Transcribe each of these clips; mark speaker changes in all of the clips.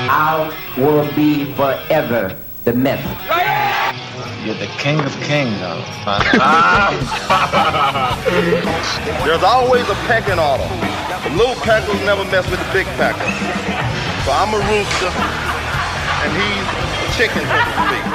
Speaker 1: I will be forever the myth.
Speaker 2: You're the king of kings,
Speaker 3: There's always a pecking order. The little peckers never mess with the big pecker. So I'm a rooster, and he's a chicken, so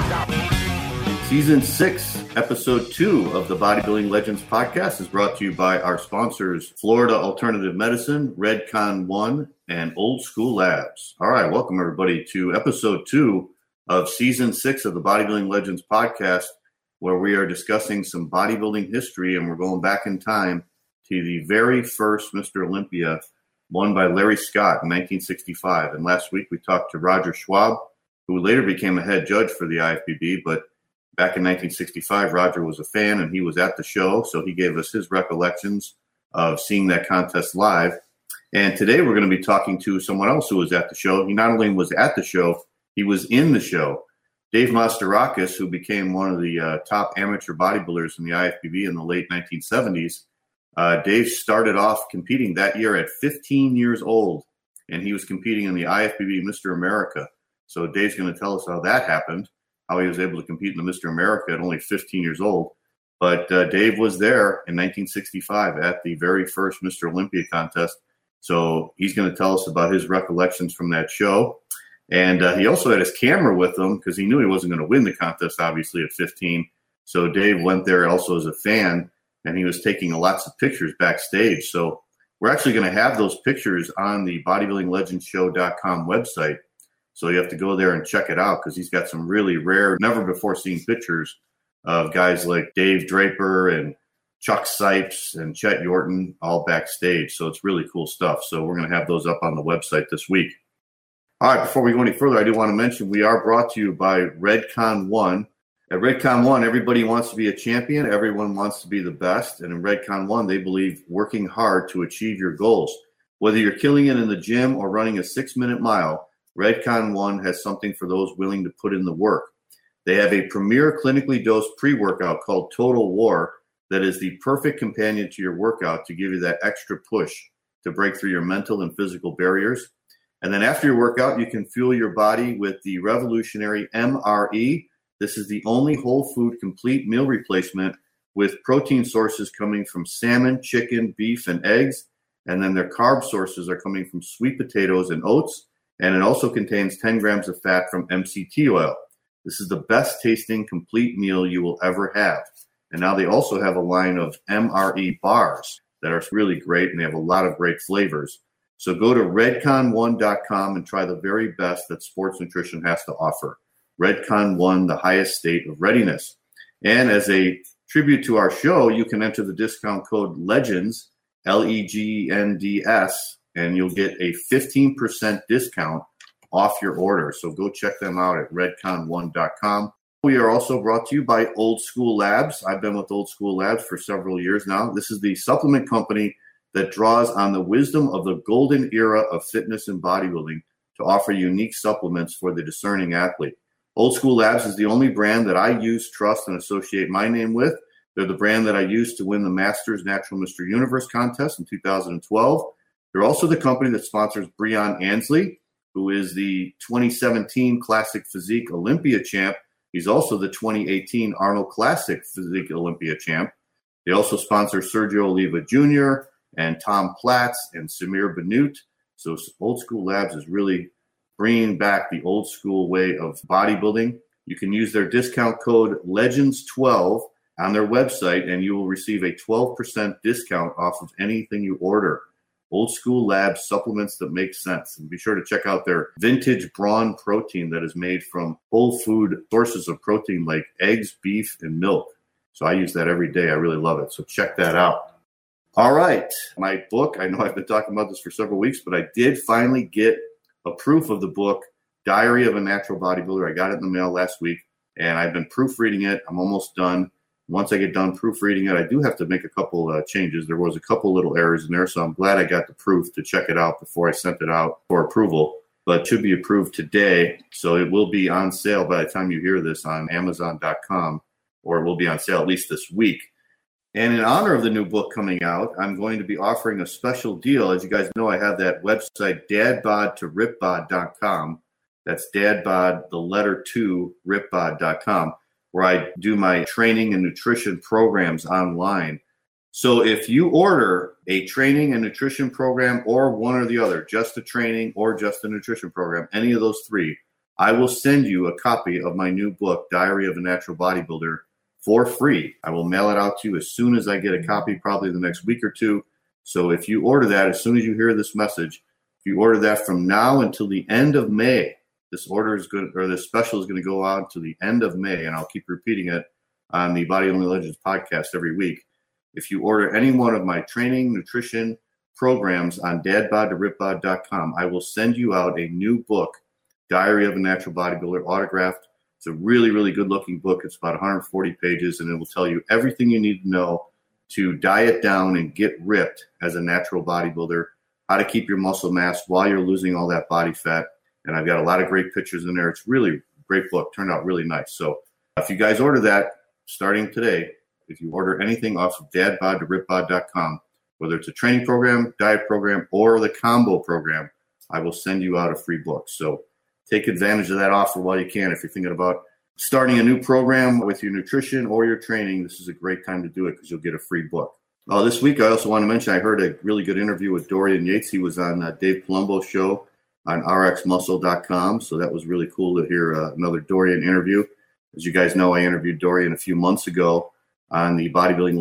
Speaker 3: to speak.
Speaker 4: Season 6, Episode 2 of the Bodybuilding Legends podcast is brought to you by our sponsors, Florida Alternative Medicine, Redcon One, and Old School Labs. All right, welcome everybody to Episode 2 of Season 6 of the Bodybuilding Legends podcast, where we are discussing some bodybuilding history, and we're going back in time to the very first Mr. Olympia, won by Larry Scott in 1965. And last week we talked to Roger Schwab, who later became a head judge for the IFBB, but back in 1965, Roger was a fan and he was at the show, so he gave us his recollections of seeing that contest live. And today we're going to be talking to someone else who was at the show. He not only was at the show, he was in the show. Dave Mastarakis, who became one of the top amateur bodybuilders in the IFBB in the late 1970s. Dave started off competing that year at 15 years old, and he was competing in the IFBB Mr. America. So Dave's going to tell us how that happened, how he was able to compete in the Mr. America at only 15 years old. But Dave was there in 1965 at the very first Mr. Olympia contest. So he's going to tell us about his recollections from that show. And he also had his camera with him because he knew he wasn't going to win the contest, obviously, at 15. So Dave went there also as a fan, and he was taking lots of pictures backstage. So we're actually going to have those pictures on the bodybuildinglegendshow.com website. So you have to go there and check it out because he's got some really rare, never-before-seen pictures of guys like Dave Draper and Chuck Sipes and Chet Yorton all backstage. So it's really cool stuff. So we're going to have those up on the website this week. All right, before we go any further, I do want to mention we are brought to you by Redcon One. At Redcon One, everybody wants to be a champion. Everyone wants to be the best. And in Redcon One, they believe working hard to achieve your goals. Whether you're killing it in the gym or running a 6-minute mile, Redcon One has something for those willing to put in the work. They have a premier clinically dosed pre-workout called Total War that is the perfect companion to your workout to give you that extra push to break through your mental and physical barriers. And then after your workout, you can fuel your body with the revolutionary MRE. This is the only whole food complete meal replacement with protein sources coming from salmon, chicken, beef, and eggs. And then their carb sources are coming from sweet potatoes and oats. And it also contains 10 grams of fat from MCT oil. This is the best tasting complete meal you will ever have. And now they also have a line of MRE bars that are really great, and they have a lot of great flavors. So go to redcon1.com and try the very best that sports nutrition has to offer. Redcon One, the highest state of readiness. And as a tribute to our show, you can enter the discount code LEGENDS, LEGNDS, and you'll get a 15% discount off your order. So go check them out at redcon1.com. We are also brought to you by Old School Labs. I've been with Old School Labs for several years now. This is the supplement company that draws on the wisdom of the golden era of fitness and bodybuilding to offer unique supplements for the discerning athlete. Old School Labs is the only brand that I use, trust, and associate my name with. They're the brand that I used to win the Masters Natural Mr. Universe contest in 2012. They're also the company that sponsors Breon Ansley, who is the 2017 Classic Physique Olympia champ. He's also the 2018 Arnold Classic Physique Olympia champ. They also sponsor Sergio Oliva Jr., and Tom Platz and Samir Banut. So Old School Labs is really bringing back the old school way of bodybuilding. You can use their discount code LEGENDS12 on their website, and you will receive a 12% discount off of anything you order. Old School Labs, supplements that make sense. And be sure to check out their vintage brawn protein that is made from whole food sources of protein like eggs, beef, and milk. So I use that every day. I really love it. So check that out. All right, my book, I know I've been talking about this for several weeks, but I did finally get a proof of the book, Diary of a Natural Bodybuilder. I got it in the mail last week, and I've been proofreading it. I'm almost done. Once I get done proofreading it, I do have to make a couple changes. There was a couple little errors in there, so I'm glad I got the proof to check it out before I sent it out for approval. But it should be approved today, so it will be on sale by the time you hear this on Amazon.com, or it will be on sale at least this week. And in honor of the new book coming out, I'm going to be offering a special deal. As you guys know, I have that website, dadbodtoripbod.com, That's dadbod, the letter 2, ripbod.com, where I do my training and nutrition programs online. So if you order a training and nutrition program or one or the other, just a training or just a nutrition program, any of those three, I will send you a copy of my new book, Diary of a Natural Bodybuilder, for free. I will mail it out to you as soon as I get a copy, probably the next week or two. So if you order that, as soon as you hear this message, if you order that from now until the end of May, this order is good, or this special is going to go out to the end of May, and I'll keep repeating it on the Bodybuilding Legends podcast every week. If you order any one of my training, nutrition programs on dadbod2ripbod.com, I will send you out a new book, Diary of a Natural Bodybuilder, autographed. It's a really, really good-looking book. It's about 140 pages, and it will tell you everything you need to know to diet down and get ripped as a natural bodybuilder, how to keep your muscle mass while you're losing all that body fat. And I've got a lot of great pictures in there. It's really a great book. Turned out really nice. So if you guys order that starting today, if you order anything off of dadbod2ripbod.com, whether it's a training program, diet program, or the combo program, I will send you out a free book. So take advantage of that offer while you can. If you're thinking about starting a new program with your nutrition or your training, this is a great time to do it because you'll get a free book. This week, I also want to mention I heard a really good interview with Dorian Yates. He was on Dave Palumbo's show on rxmuscle.com. So that was really cool to hear another Dorian interview. As you guys know, I interviewed Dorian a few months ago on the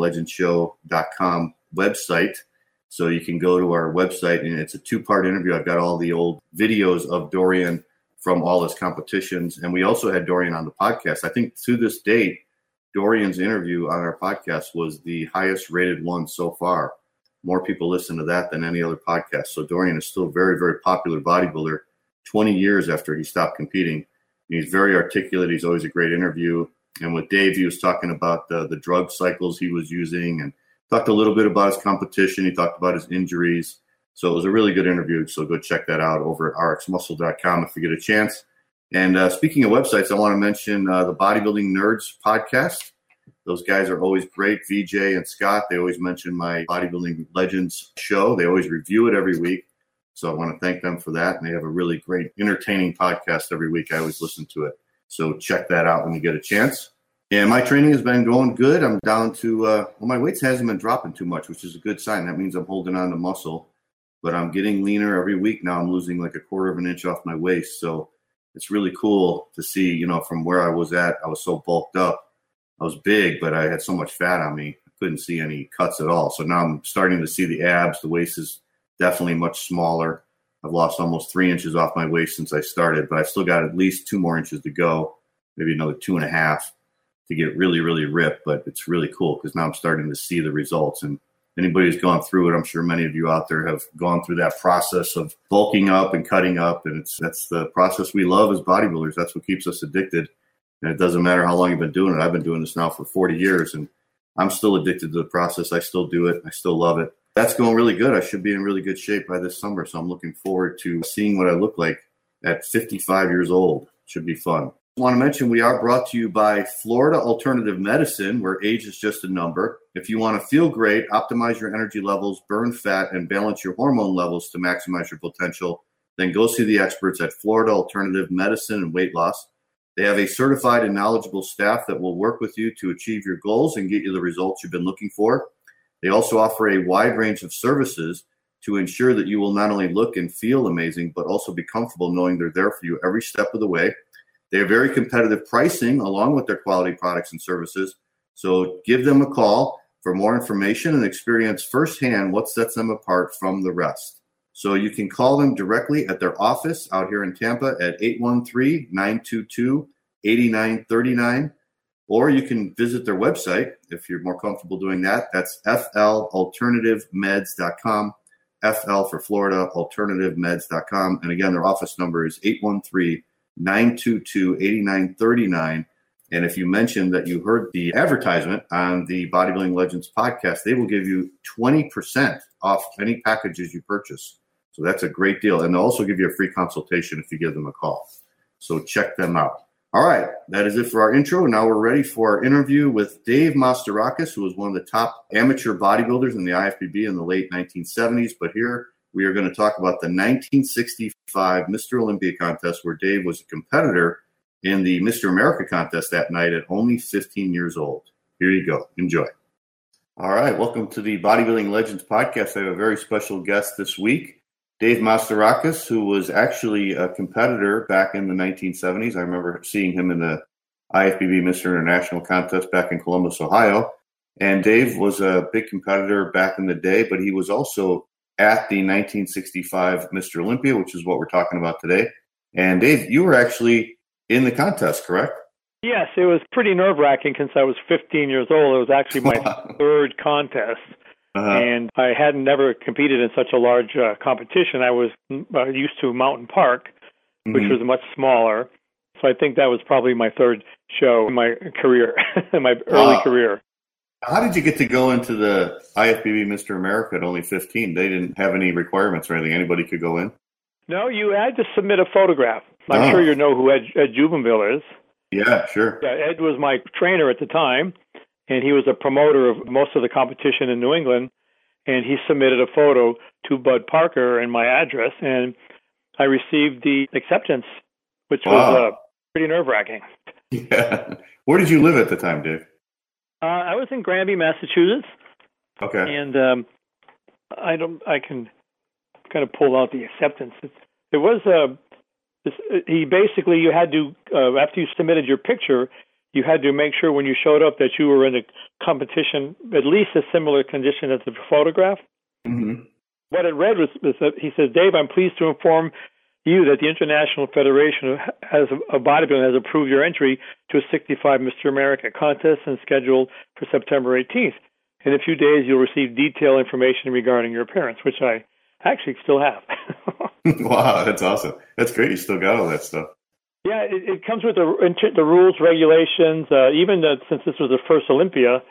Speaker 4: bodybuildinglegendshow.com website. So you can go to our website, and it's a 2-part interview. I've got all the old videos of Dorian from all his competitions. And we also had Dorian on the podcast. I think to this date, Dorian's interview on our podcast was the highest rated one so far. More people listen to that than any other podcast. So Dorian is still a very, very popular bodybuilder 20 years after he stopped competing. He's very articulate. He's always a great interview. And with Dave, he was talking about the drug cycles he was using and talked a little bit about his competition. He talked about his injuries. So it was a really good interview. So go check that out over at rxmuscle.com if you get a chance. And speaking of websites, I want to mention the Bodybuilding Nerds podcast. Those guys are always great. VJ and Scott, they always mention my Bodybuilding Legends show. They always review it every week. So I want to thank them for that. And they have a really great, entertaining podcast every week. I always listen to it. So check that out when you get a chance. And my training has been going good. I'm down to, my weights hasn't been dropping too much, which is a good sign. That means I'm holding on to muscle. But I'm getting leaner every week now. I'm losing like 1/4 of an inch off my waist. So it's really cool to see, from where I was at. I was so bulked up. I was big, but I had so much fat on me. I couldn't see any cuts at all. So now I'm starting to see the abs. The waist is definitely much smaller. I've lost almost 3 inches off my waist since I started, but I've still got at least 2 more inches to go, maybe another 2.5 to get really, really ripped. But it's really cool because now I'm starting to see the results. And anybody who's gone through it, I'm sure many of you out there have gone through that process of bulking up and cutting up. And that's the process we love as bodybuilders. That's what keeps us addicted. And it doesn't matter how long you've been doing it. I've been doing this now for 40 years, and I'm still addicted to the process. I still do it. I still love it. That's going really good. I should be in really good shape by this summer. So I'm looking forward to seeing what I look like at 55 years old. Should be fun. I want to mention we are brought to you by Florida Alternative Medicine, where age is just a number. If you want to feel great, optimize your energy levels, burn fat, and balance your hormone levels to maximize your potential, then go see the experts at Florida Alternative Medicine and Weight Loss. They have a certified and knowledgeable staff that will work with you to achieve your goals and get you the results you've been looking for. They also offer a wide range of services to ensure that you will not only look and feel amazing, but also be comfortable knowing they're there for you every step of the way. They have very competitive pricing along with their quality products and services. So give them a call for more information and experience firsthand what sets them apart from the rest. So you can call them directly at their office out here in Tampa at 813-922-8939, or you can visit their website if you're more comfortable doing that. That's flalternativemeds.com, FL for Florida, alternativemeds.com. And again, their office number is 813-922-8939. And if you mention that you heard the advertisement on the Bodybuilding Legends podcast, they will give you 20% off any packages you purchase. So that's a great deal. And they'll also give you a free consultation if you give them a call. So check them out. All right, that is it for our intro. Now we're ready for our interview with Dave Mastarakis, who was one of the top amateur bodybuilders in the IFBB in the late 1970s. But here we are going to talk about the 1965 Mr. Olympia contest, where Dave was a competitor in the Mr. America contest that night at only 15 years old. Here you go. Enjoy. All right. Welcome to the Bodybuilding Legends podcast. I have a very special guest this week, Dave Mastarakis, who was actually a competitor back in the 1970s. I remember seeing him in the IFBB Mr. International contest back in Columbus, Ohio. And Dave was a big competitor back in the day, but he was also at the 1965 Mr. Olympia, which is what we're talking about today. And Dave, you were actually in the contest, correct?
Speaker 5: Yes, it was pretty nerve-wracking since I was 15 years old. It was actually my third contest, and I hadn't never competed in such a large competition. I was used to Mountain Park, which was much smaller. So I think that was probably my third show in my career, in my early career.
Speaker 4: How did you get to go into the IFBB Mr. America at only 15? They didn't have any requirements or anything. Anybody could go in? No,
Speaker 5: you had to submit a photograph. I'm sure you know who Ed Jubenville is.
Speaker 4: Yeah, sure.
Speaker 5: Yeah, Ed was my trainer at the time, and he was a promoter of most of the competition in New England, and he submitted a photo to Bud Parker and my address, and I received the acceptance, which was pretty nerve-wracking.
Speaker 4: Yeah. Where did you live at the time, Dave?
Speaker 5: I was in Granby, Massachusetts.
Speaker 4: Okay.
Speaker 5: And I can kind of pull out the acceptance. It was you had to after you submitted your picture, you had to make sure when you showed up that you were in a competition at least a similar condition as the photograph.
Speaker 4: Mm-hmm.
Speaker 5: What it read was that he says, Dave, I'm pleased to inform you that the International Federation of Bodybuilding has approved your entry to a 65 Mr. America contest and scheduled for September 18th. In a few days, you'll receive detailed information regarding your appearance, which I actually still have.
Speaker 4: Wow, that's awesome. That's great. You still got all that stuff.
Speaker 5: Yeah, it comes with the rules, regulations. Even since this was the first Olympia,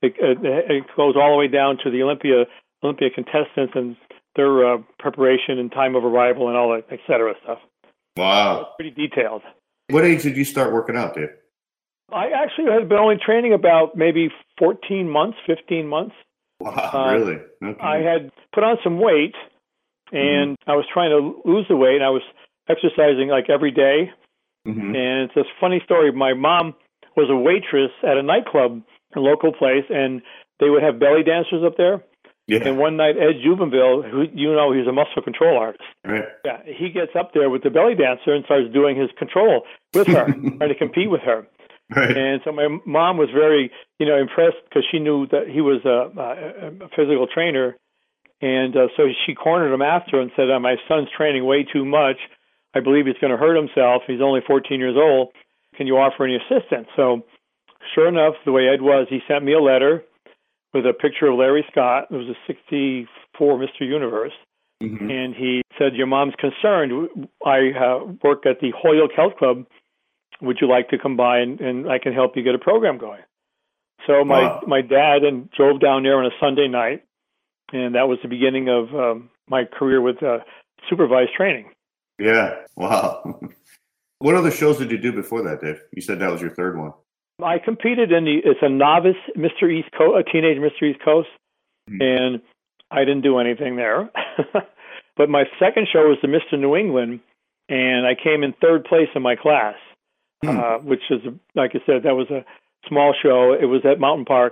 Speaker 5: it goes all the way down to the Olympia contestants and their preparation and time of arrival and all that, et cetera stuff.
Speaker 4: Wow.
Speaker 5: It's pretty detailed.
Speaker 4: What age did you start working out, Dave?
Speaker 5: I actually had been only training about maybe 14 months, 15 months.
Speaker 4: Wow, really? Okay.
Speaker 5: I had put on some weight, and I was trying to lose the weight, and I was exercising like every day.
Speaker 4: Mm-hmm.
Speaker 5: And it's a funny story. My mom was a waitress at a nightclub, a local place, and they would have belly dancers up there.
Speaker 4: Yeah.
Speaker 5: And one night, Ed Jubenville, who he's a muscle control artist.
Speaker 4: Right.
Speaker 5: Yeah, he gets up there with the belly dancer and starts doing his control with her, trying to compete with her.
Speaker 4: Right.
Speaker 5: And so my mom was very, impressed because she knew that he was a physical trainer. And so she cornered him after and said, my son's training way too much. I believe he's going to hurt himself. He's only 14 years old. Can you offer any assistance? So sure enough, the way Ed was, he sent me a letter with a picture of Larry Scott. It was a 64 Mr. Universe.
Speaker 4: Mm-hmm.
Speaker 5: And he said, your mom's concerned. I work at the Holyoke Health Club. Would you like to come by and I can help you get a program going? So my dad drove down there on a Sunday night, and that was the beginning of my career with supervised training.
Speaker 4: Yeah. Wow. What other shows did you do before that, Dave? You said that was your third one.
Speaker 5: I competed it's a novice Mr. East Coast, a teenage Mr. East Coast, and I didn't do anything there. But my second show was the Mr. New England, and I came in third place in my class, which is, like I said, that was a small show. It was at Mountain Park,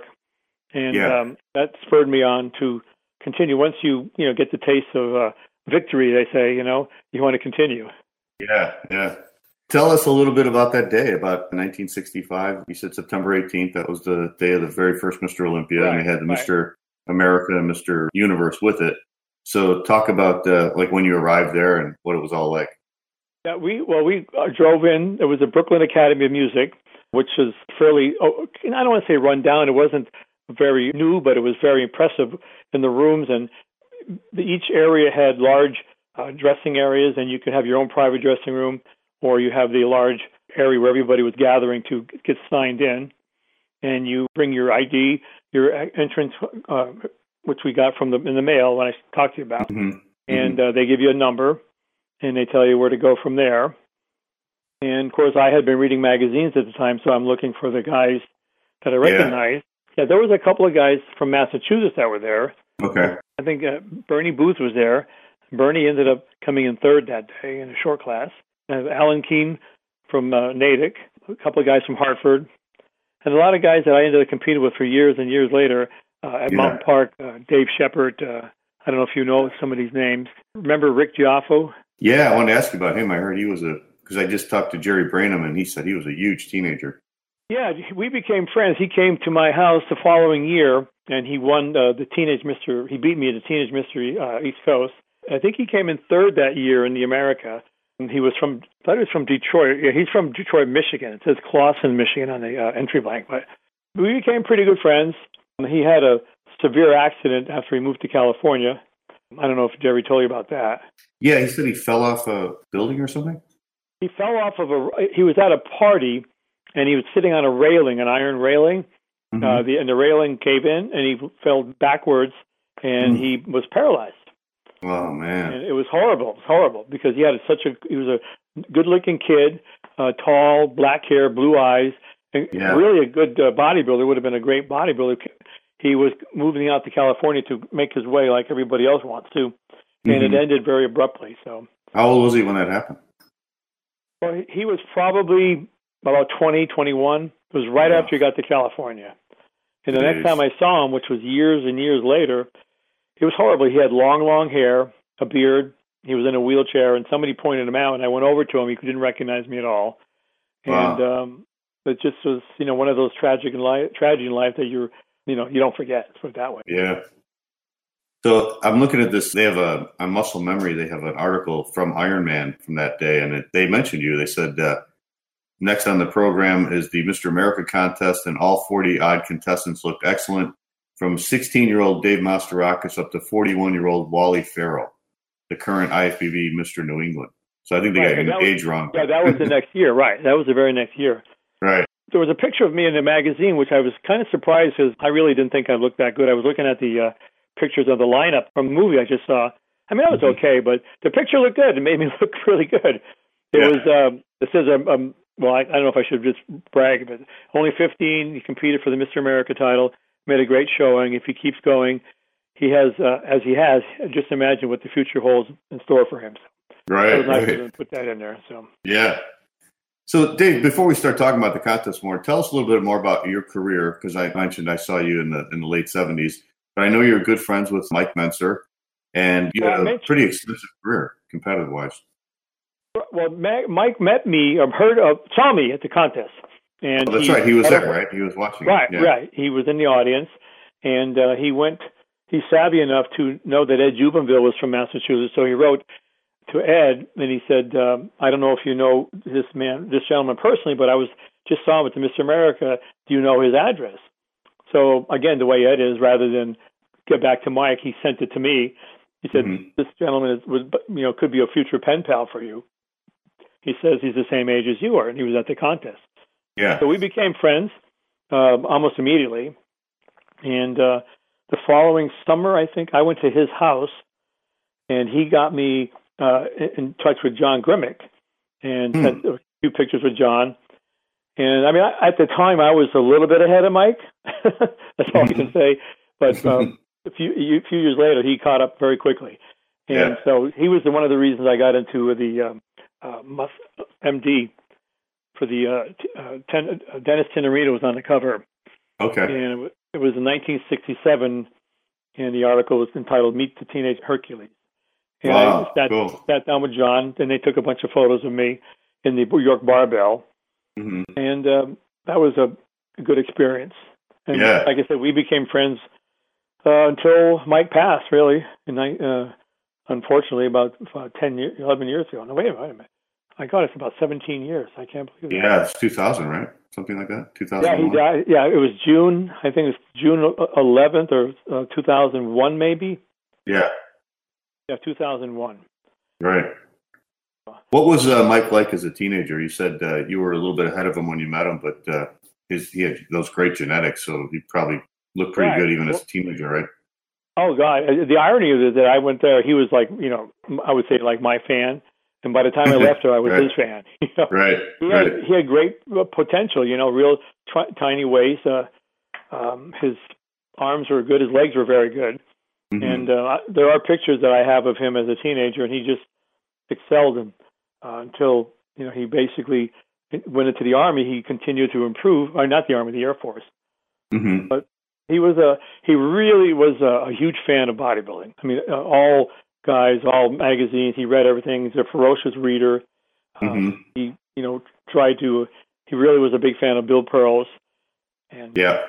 Speaker 5: and that spurred me on to continue. Once you get the taste of victory, they say, you want to continue.
Speaker 4: Yeah, yeah. Tell us a little bit about that day, about 1965. You said September 18th. That was the day of the very first Mr. Olympia, and they had the Mr. America and Mr. Universe with it. So talk about like when you arrived there and what it was all like.
Speaker 5: Yeah, we drove in. It was the Brooklyn Academy of Music, which is fairly, I don't want to say run down. It wasn't very new, but it was very impressive in the rooms. And each area had large dressing areas, and you could have your own private dressing room, or you have the large area where everybody was gathering to get signed in. And you bring your ID, your entrance, which we got in the mail when I talked to you about.
Speaker 4: Mm-hmm.
Speaker 5: And they give you a number, and they tell you where to go from there. And, of course, I had been reading magazines at the time, so I'm looking for the guys that I recognized. Yeah, there was a couple of guys from Massachusetts that were there.
Speaker 4: Okay.
Speaker 5: I think Bernie Booth was there. Bernie ended up coming in third that day in a short class. I have Alan Keene from Natick, a couple of guys from Hartford, and a lot of guys that I ended up competing with for years and years later at Mountain Park. Dave Shepard, I don't know if you know some of these names. Remember Rick Giaffo?
Speaker 4: Yeah, I wanted to ask you about him. I heard he was because I just talked to Jerry Branham, and he said he was a huge teenager.
Speaker 5: Yeah, we became friends. He came to my house the following year, and he won the Teenage Mr. He beat me at the Teenage Mystery East Coast. I think he came in third that year in the America. And he was from, I thought he was from Detroit. Yeah, he's from Detroit, Michigan. It says Clawson, Michigan on the entry blank. But we became pretty good friends. He had a severe accident after he moved to California. I don't know if Jerry told you about that.
Speaker 4: Yeah, he said he fell off a building or something.
Speaker 5: He fell off of he was at a party, and he was sitting on a railing, an iron railing. And the railing gave in, and he fell backwards, and he was paralyzed.
Speaker 4: Oh man!
Speaker 5: And it was horrible. It was horrible because he was a good-looking kid, tall, black hair, blue eyes, and really a good bodybuilder. Would have been a great bodybuilder. He was moving out to California to make his way like everybody else wants to, and it ended very abruptly. So,
Speaker 4: how old was he when that happened?
Speaker 5: Well, he was probably about 20, 21. It was right after he got to California. And the next time I saw him, which was years and years later, it was horrible. He had long hair, a beard. He was in a wheelchair, and somebody pointed him out, and I went over to him. He didn't recognize me at all. And it just was, one of those tragedy in life that you don't forget. Let's put it that way.
Speaker 4: Yeah. So I'm looking at this. They have on Muscle Memory, they have an article from Ironman from that day, and they mentioned you. They said, next on the program is the Mr. America contest, and all 40-odd contestants looked excellent, from 16-year-old Dave Masterakis up to 41-year-old Wally Farrell, the current IFBB Mr. New England. So I think they got your age wrong.
Speaker 5: Yeah, that was the next year, right. That was the very next year.
Speaker 4: Right.
Speaker 5: There was a picture of me in a magazine, which I was kind of surprised because I really didn't think I looked that good. I was looking at the pictures of the lineup from the movie I just saw. I mean, that was okay, but the picture looked good. It made me look really good. It was, it says, well, I don't know if I should just brag, but only 15. He competed for the Mr. America title, made a great showing. If he keeps going, he has, as he has, just imagine what the future holds in store for him. So
Speaker 4: right.
Speaker 5: It was nice to put that in there. So
Speaker 4: yeah. So Dave, before we start talking about the contest more, tell us a little bit more about your career, because I mentioned I saw you in the late 70s, but I know you're good friends with Mike Mentzer, and you had a pretty extensive career competitive-wise.
Speaker 5: Well, Mike met me, saw me at the contest. And
Speaker 4: that's right. He was there, right? He was watching.
Speaker 5: Right, right. He was in the audience, and he's savvy enough to know that Ed Jubenville was from Massachusetts, so he wrote to Ed, and he said, I don't know if you know this gentleman personally, but I just saw him at the Mr. America. Do you know his address? So, again, the way Ed is, rather than get back to Mike, he sent it to me. He said, this gentleman could be a future pen pal for you. He says he's the same age as you are, and he was at the contest.
Speaker 4: Yeah.
Speaker 5: So we became friends almost immediately. And the following summer, I think, I went to his house, and he got me in touch with John Grimmick and sent a few pictures with John. And, I mean, at the time, I was a little bit ahead of Mike. That's all I can say. But a few years later, he caught up very quickly. And so he was one of the reasons I got into the MD for the Dennis Tenorino was on the cover.
Speaker 4: Okay.
Speaker 5: And it was in 1967, and the article was entitled "Meet the Teenage Hercules." And I sat down with John, and they took a bunch of photos of me in the New York Barbell, and that was a good experience. And like I said, we became friends until Mike passed, really, unfortunately, about 11 years ago. No, wait a minute. My God, it's about 17 years. I can't believe that.
Speaker 4: Yeah, it's 2000, right? Something like that? 2001?
Speaker 5: Yeah, he died. Yeah, it was June. I think it was June 11th or 2001, maybe.
Speaker 4: Yeah.
Speaker 5: Yeah, 2001.
Speaker 4: Right. What was Mike like as a teenager? You said you were a little bit ahead of him when you met him, but he had those great genetics, so he probably looked pretty good even as a teenager, right?
Speaker 5: Oh, God. The irony is that I went there, he was like, I would say like my fan. And by the time I left there, I was his fan.
Speaker 4: Right.
Speaker 5: He had great potential, real tiny waist. His arms were good. His legs were very good.
Speaker 4: Mm-hmm.
Speaker 5: And there are pictures that I have of him as a teenager, and he just excelled until he basically went into the Army. He continued to improve, or not the Army, the Air Force.
Speaker 4: Mm-hmm.
Speaker 5: But he really was a huge fan of bodybuilding. I mean, all guys, all magazines. He read everything. He's a ferocious reader.
Speaker 4: Mm-hmm.
Speaker 5: He He really was a big fan of Bill Pearl's. And
Speaker 4: yeah.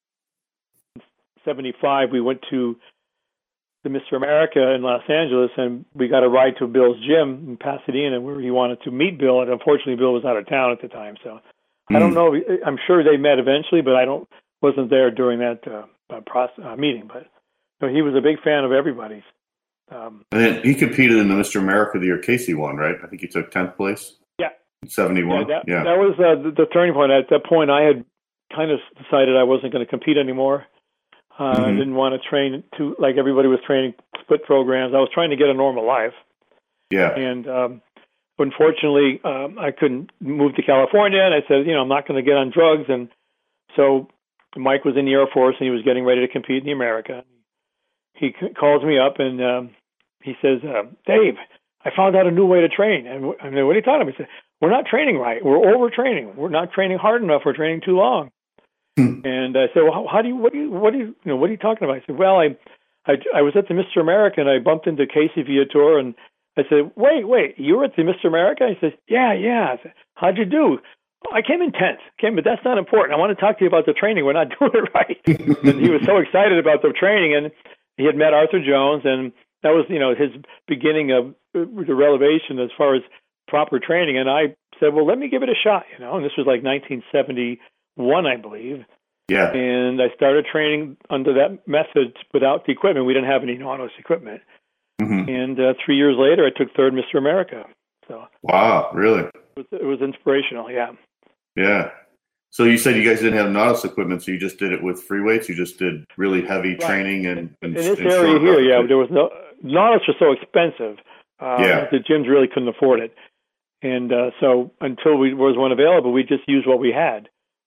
Speaker 5: in '75, we went to the Mr. America in Los Angeles, and we got a ride to Bill's gym in Pasadena, where he wanted to meet Bill. And unfortunately, Bill was out of town at the time, so I don't know. I'm sure they met eventually, but wasn't there during that meeting. But he was a big fan of everybody's.
Speaker 4: And then he competed in the Mr. America the year Casey won, right? I think he took 10th place.
Speaker 5: Yeah.
Speaker 4: 71.
Speaker 5: Yeah, that was the turning point. At that point, I had kind of decided I wasn't going to compete anymore. I didn't want to train like everybody was training split programs. I was trying to get a normal life.
Speaker 4: Yeah.
Speaker 5: And unfortunately, I couldn't move to California. And I said, I'm not going to get on drugs. And so Mike was in the Air Force, and he was getting ready to compete in the America. He calls me up, and he says, Dave, I found out a new way to train. And I mean, what are you talking about? He said, we're not training right. We're overtraining. We're not training hard enough. We're training too long. And I said, well, what are you talking about? I said, well, I was at the Mr. America, and I bumped into Casey Viator, and I said, wait, you were at the Mr. America? He says, yeah. I said, how'd you do? I came in 10th. But that's not important. I want to talk to you about the training. We're not doing it right. And he was so excited about the training, and he had met Arthur Jones, and that was, his beginning of the revelation as far as proper training. And I said, well, let me give it a shot, and this was like 1971, I believe.
Speaker 4: Yeah.
Speaker 5: And I started training under that method without the equipment. We didn't have any Nautilus equipment. And 3 years later, I took third Mr. America. So
Speaker 4: wow, really?
Speaker 5: It was inspirational, yeah.
Speaker 4: Yeah. So you said you guys didn't have Nautilus equipment, so you just did it with free weights? You just did really heavy training and
Speaker 5: in this area here, yeah, there was no Nautilus was so expensive. The gyms really couldn't afford it. And so until there was one available, we just used what we had.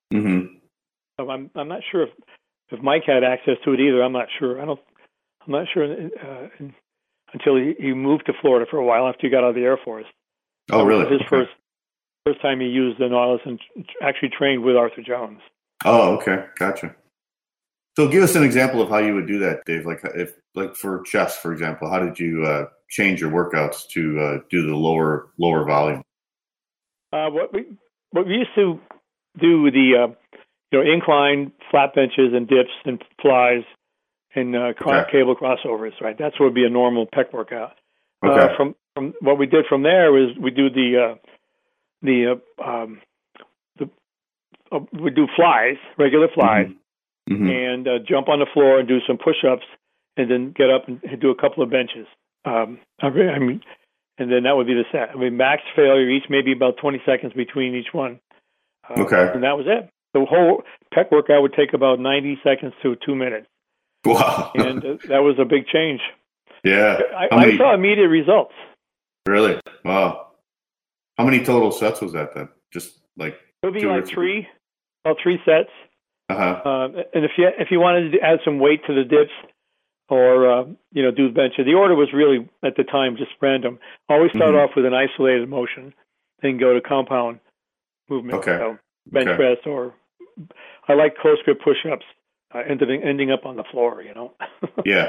Speaker 5: So I'm not sure if Mike had access to it either. I'm not sure. I'm not sure until he moved to Florida for a while after he got out of the Air Force.
Speaker 4: Oh, really?
Speaker 5: His first time he used the Nautilus and actually trained with Arthur Jones.
Speaker 4: Oh, okay, gotcha. So give us an example of how you would do that, Dave. Like for chest, for example, how did you change your workouts to do the lower volume?
Speaker 5: What we used to do the incline flat benches and dips and flies and cable crossovers, right? That's what would be a normal pec workout.
Speaker 4: Okay.
Speaker 5: From what we did from there was we do we do flies, regular flies, and jump on the floor and do some push-ups, and then get up and do a couple of benches. And then that would be the set. Max failure each, maybe about 20 seconds between each one.
Speaker 4: Okay.
Speaker 5: And that was it. The whole pec workout would take about 90 seconds to 2 minutes.
Speaker 4: Wow.
Speaker 5: And that was a big change.
Speaker 4: Yeah.
Speaker 5: I saw immediate results.
Speaker 4: Really? Wow. How many total sets was that then? Just like
Speaker 5: it would be like three sets.
Speaker 4: And
Speaker 5: if you wanted to add some weight to the dips or do the benches, the order was really at the time just random. Always start off with an isolated motion, then go to compound movement.
Speaker 4: Okay.
Speaker 5: So bench press, or I like close grip push-ups, ending up on the floor.
Speaker 4: Yeah.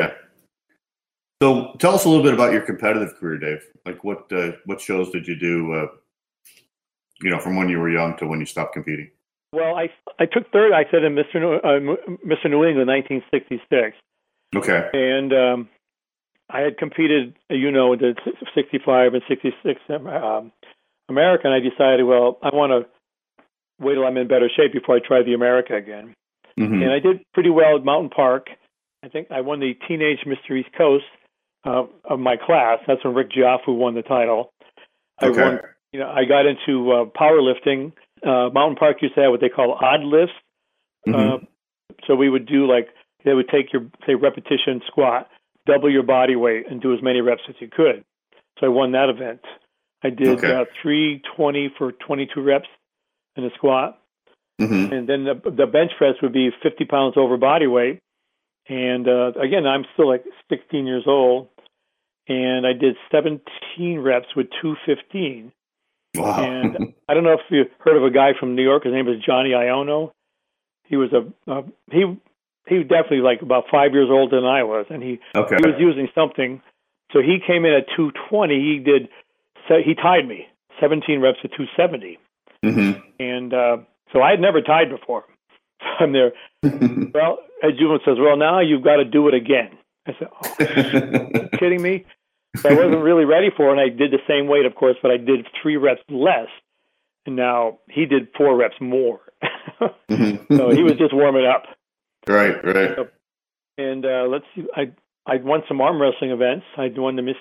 Speaker 4: So tell us a little bit about your competitive career, Dave. Like what shows did you do? From when you were young to when you stopped competing.
Speaker 5: Well, I took third. I said in Mr. New England, 1966.
Speaker 4: Okay.
Speaker 5: And I had competed, the 65 and 66 American. I decided, well, I want to wait till I'm in better shape before I try the America again. And I did pretty well at Mountain Park. I think I won the Teenage Mr. East Coast of my class. That's when Rick Jaffe won the title. I won. I got into powerlifting. Mountain Park used to have what they call odd lifts. So we would do they would take your, say, repetition squat, double your body weight, and do as many reps as you could. So I won that event. I did 320 for 22 reps in a squat. And then the bench press would be 50 pounds over body weight. And again, I'm still like 16 years old, and I did 17 reps with 215.
Speaker 4: Wow.
Speaker 5: And I don't know if you heard of a guy from New York. His name was Johnny Iono. He was he was definitely like about 5 years older than I was, and he was using something. So he came in at 220. He tied me 17 reps at 270.
Speaker 4: Mm-hmm.
Speaker 5: And so I had never tied before. So I'm there. Well, Ed Juven says, well, now you've got to do it again. I said, oh, are you kidding me? So I wasn't really ready for it, and I did the same weight, of course, but I did 3 reps less. And now he did 4 reps more. So he was just warming up.
Speaker 4: Right.
Speaker 5: So, and let's see, I won some arm wrestling events. I won the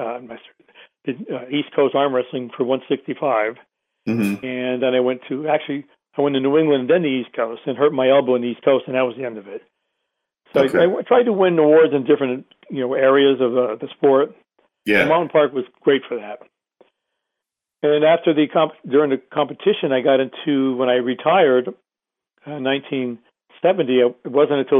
Speaker 5: East Coast arm wrestling for 165.
Speaker 4: Mm-hmm.
Speaker 5: And then I went to New England and then the East Coast and hurt my elbow in the East Coast, and that was the end of it. So I tried to win awards in different areas of the sport.
Speaker 4: Yeah.
Speaker 5: And Mountain Park was great for that. And after during the competition, I got into, when I retired in 1970, it wasn't until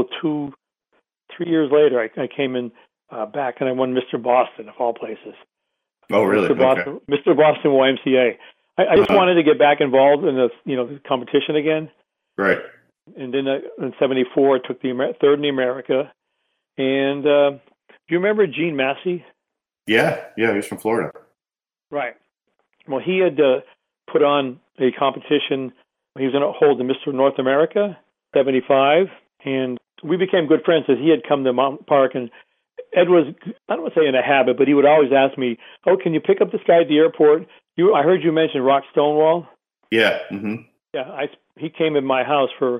Speaker 5: 3 years later I came in back and I won Mr. Boston, of all places.
Speaker 4: Oh, really?
Speaker 5: Mr. Boston YMCA. I just wanted to get back involved in the competition again.
Speaker 4: Right.
Speaker 5: And then in 74, I took the third in the America. And do you remember Gene Massey?
Speaker 4: Yeah, he's from Florida.
Speaker 5: Right. Well, he had put on a competition. He was going to hold the Mr. North America, 75. And we became good friends as he had come to Mountain Park. And Ed was, I don't want to say in a habit, but he would always ask me, oh, can you pick up this guy at the airport? I heard you mention Rock Stonewall.
Speaker 4: Yeah. Mm-hmm.
Speaker 5: Yeah, he came in my house for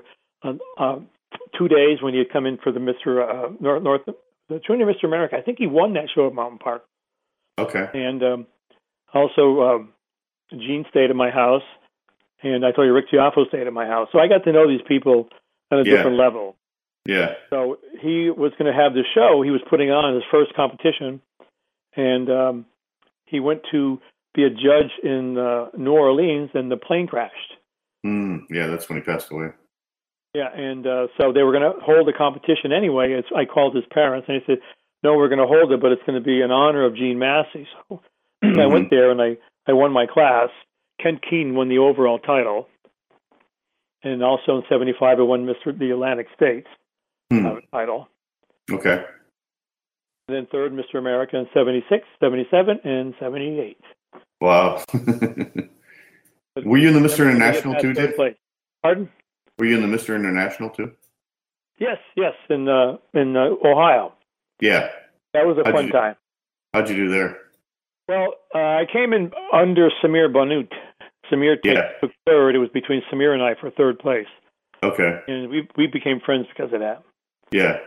Speaker 5: 2 days when he had come in for the Mr. The Junior Mr. America. I think he won that show at Mountain Park.
Speaker 4: Okay.
Speaker 5: And also, Gene stayed at my house, and I told you Rick Tiafo stayed at my house. So I got to know these people on a different level.
Speaker 4: Yeah.
Speaker 5: So he was going to have the show. He was putting on his first competition, and he went to be a judge in New Orleans, and the plane crashed.
Speaker 4: Yeah, that's when he passed away.
Speaker 5: Yeah, and so they were going to hold the competition anyway. I called his parents, and they said, no, we're going to hold it, but it's going to be in honor of Gene Massey. So I went there, and I won my class. Ken Keene won the overall title. And also in 75, I won the Atlantic States title.
Speaker 4: Okay.
Speaker 5: And then third, Mr. America in 76, 77, and 78.
Speaker 4: Wow. Were you in the Mr. International too, Dave?
Speaker 5: Pardon?
Speaker 4: Were you in the Mr. International too?
Speaker 5: Yes, in Ohio.
Speaker 4: Yeah.
Speaker 5: That was a fun time.
Speaker 4: How'd you do there?
Speaker 5: Well, I came in under Samir Banut. Samir took third. It was between Samir and I for third place.
Speaker 4: Okay.
Speaker 5: And we became friends because of that.
Speaker 4: Yeah.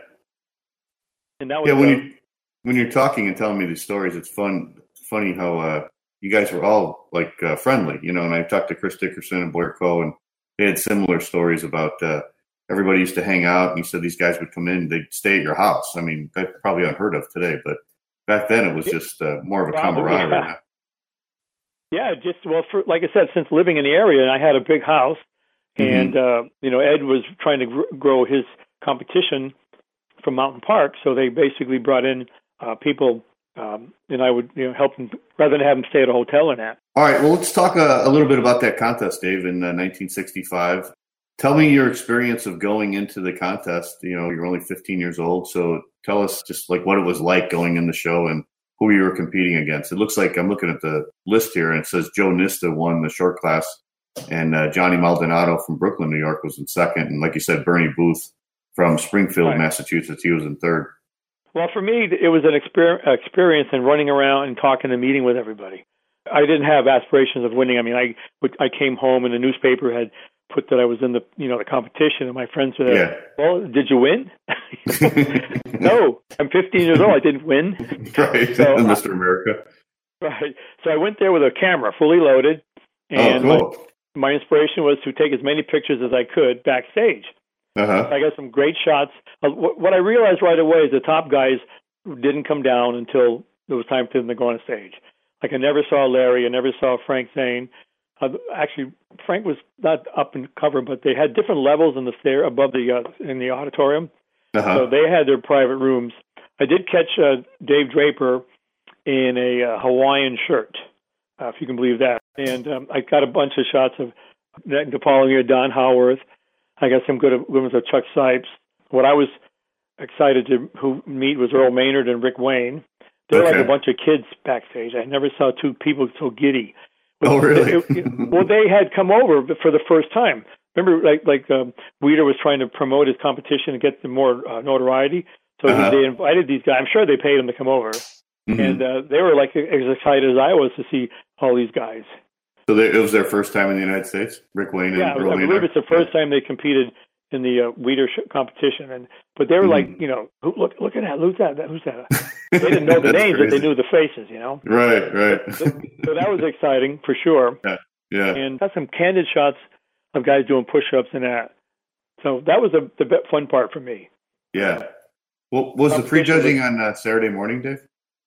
Speaker 5: And that was
Speaker 4: when you're talking and telling me these stories, it's funny how you guys were all like friendly, and I talked to Chris Dickerson and Boyer Coe, and they had similar stories about everybody used to hang out, and you said these guys would come in, they'd stay at your house. I mean, that's probably unheard of today, but back then it was just more of a camaraderie.
Speaker 5: Yeah, like I said, since living in the area, and I had a big house, and Ed was trying to grow his competition from Mountain Park, so they basically brought in people, and I would help them rather than have them stay at a hotel and that.
Speaker 4: All right, well, let's talk a little bit about that contest, Dave, in 1965. Tell me your experience of going into the contest. You're only 15 years old, so tell us just like what it was like going in the show and who you were competing against. It looks like I'm looking at the list here, and it says Joe Nista won the short class, and Johnny Maldonado from Brooklyn, New York was in second, and like you said, Bernie Booth from Springfield, Massachusetts, he was in third. Well,
Speaker 5: for me, it was an experience in running around and talking and meeting with everybody. I didn't have aspirations of winning. I mean, I came home and the newspaper had put that I was in the competition, and my friends said, well, did you win? No, I'm 15 years old. I didn't win.
Speaker 4: Right, so, Mr. America.
Speaker 5: Right. So I went there with a camera fully loaded, and my inspiration was to take as many pictures as I could backstage. I got some great shots. What I realized right away is the top guys didn't come down until it was time for them to go on stage. Like I never saw Larry, I never saw Frank Zane. Actually, Frank was not up in cover, but they had different levels in the stair above in the auditorium. So they had their private rooms. I did catch Dave Draper in a Hawaiian shirt, if you can believe that. And I got a bunch of shots of Nick DePaul, Don Howarth. I got some good ones of Chuck Sipes. What I was excited to meet was Earl Maynard and Rick Wayne. They're like a bunch of kids backstage. I never saw two people so giddy.
Speaker 4: Oh, really?
Speaker 5: Well, they had come over for the first time. Remember, Weider was trying to promote his competition and get them more notoriety. So they invited these guys. I'm sure they paid them to come over. And they were like as excited as I was to see all these guys.
Speaker 4: So it was their first time in the United States, Rick Wayne and Earl Maynard? I believe
Speaker 5: it's the first time they competed in the Weider competition. But they were like, look at that, who's that? They didn't know the names, but they knew the faces,
Speaker 4: Right.
Speaker 5: So that was exciting for sure.
Speaker 4: Yeah.
Speaker 5: And got some candid shots of guys doing push-ups and that. So that was the fun part for me.
Speaker 4: Yeah. Well, was the prejudging on Saturday morning, Dave?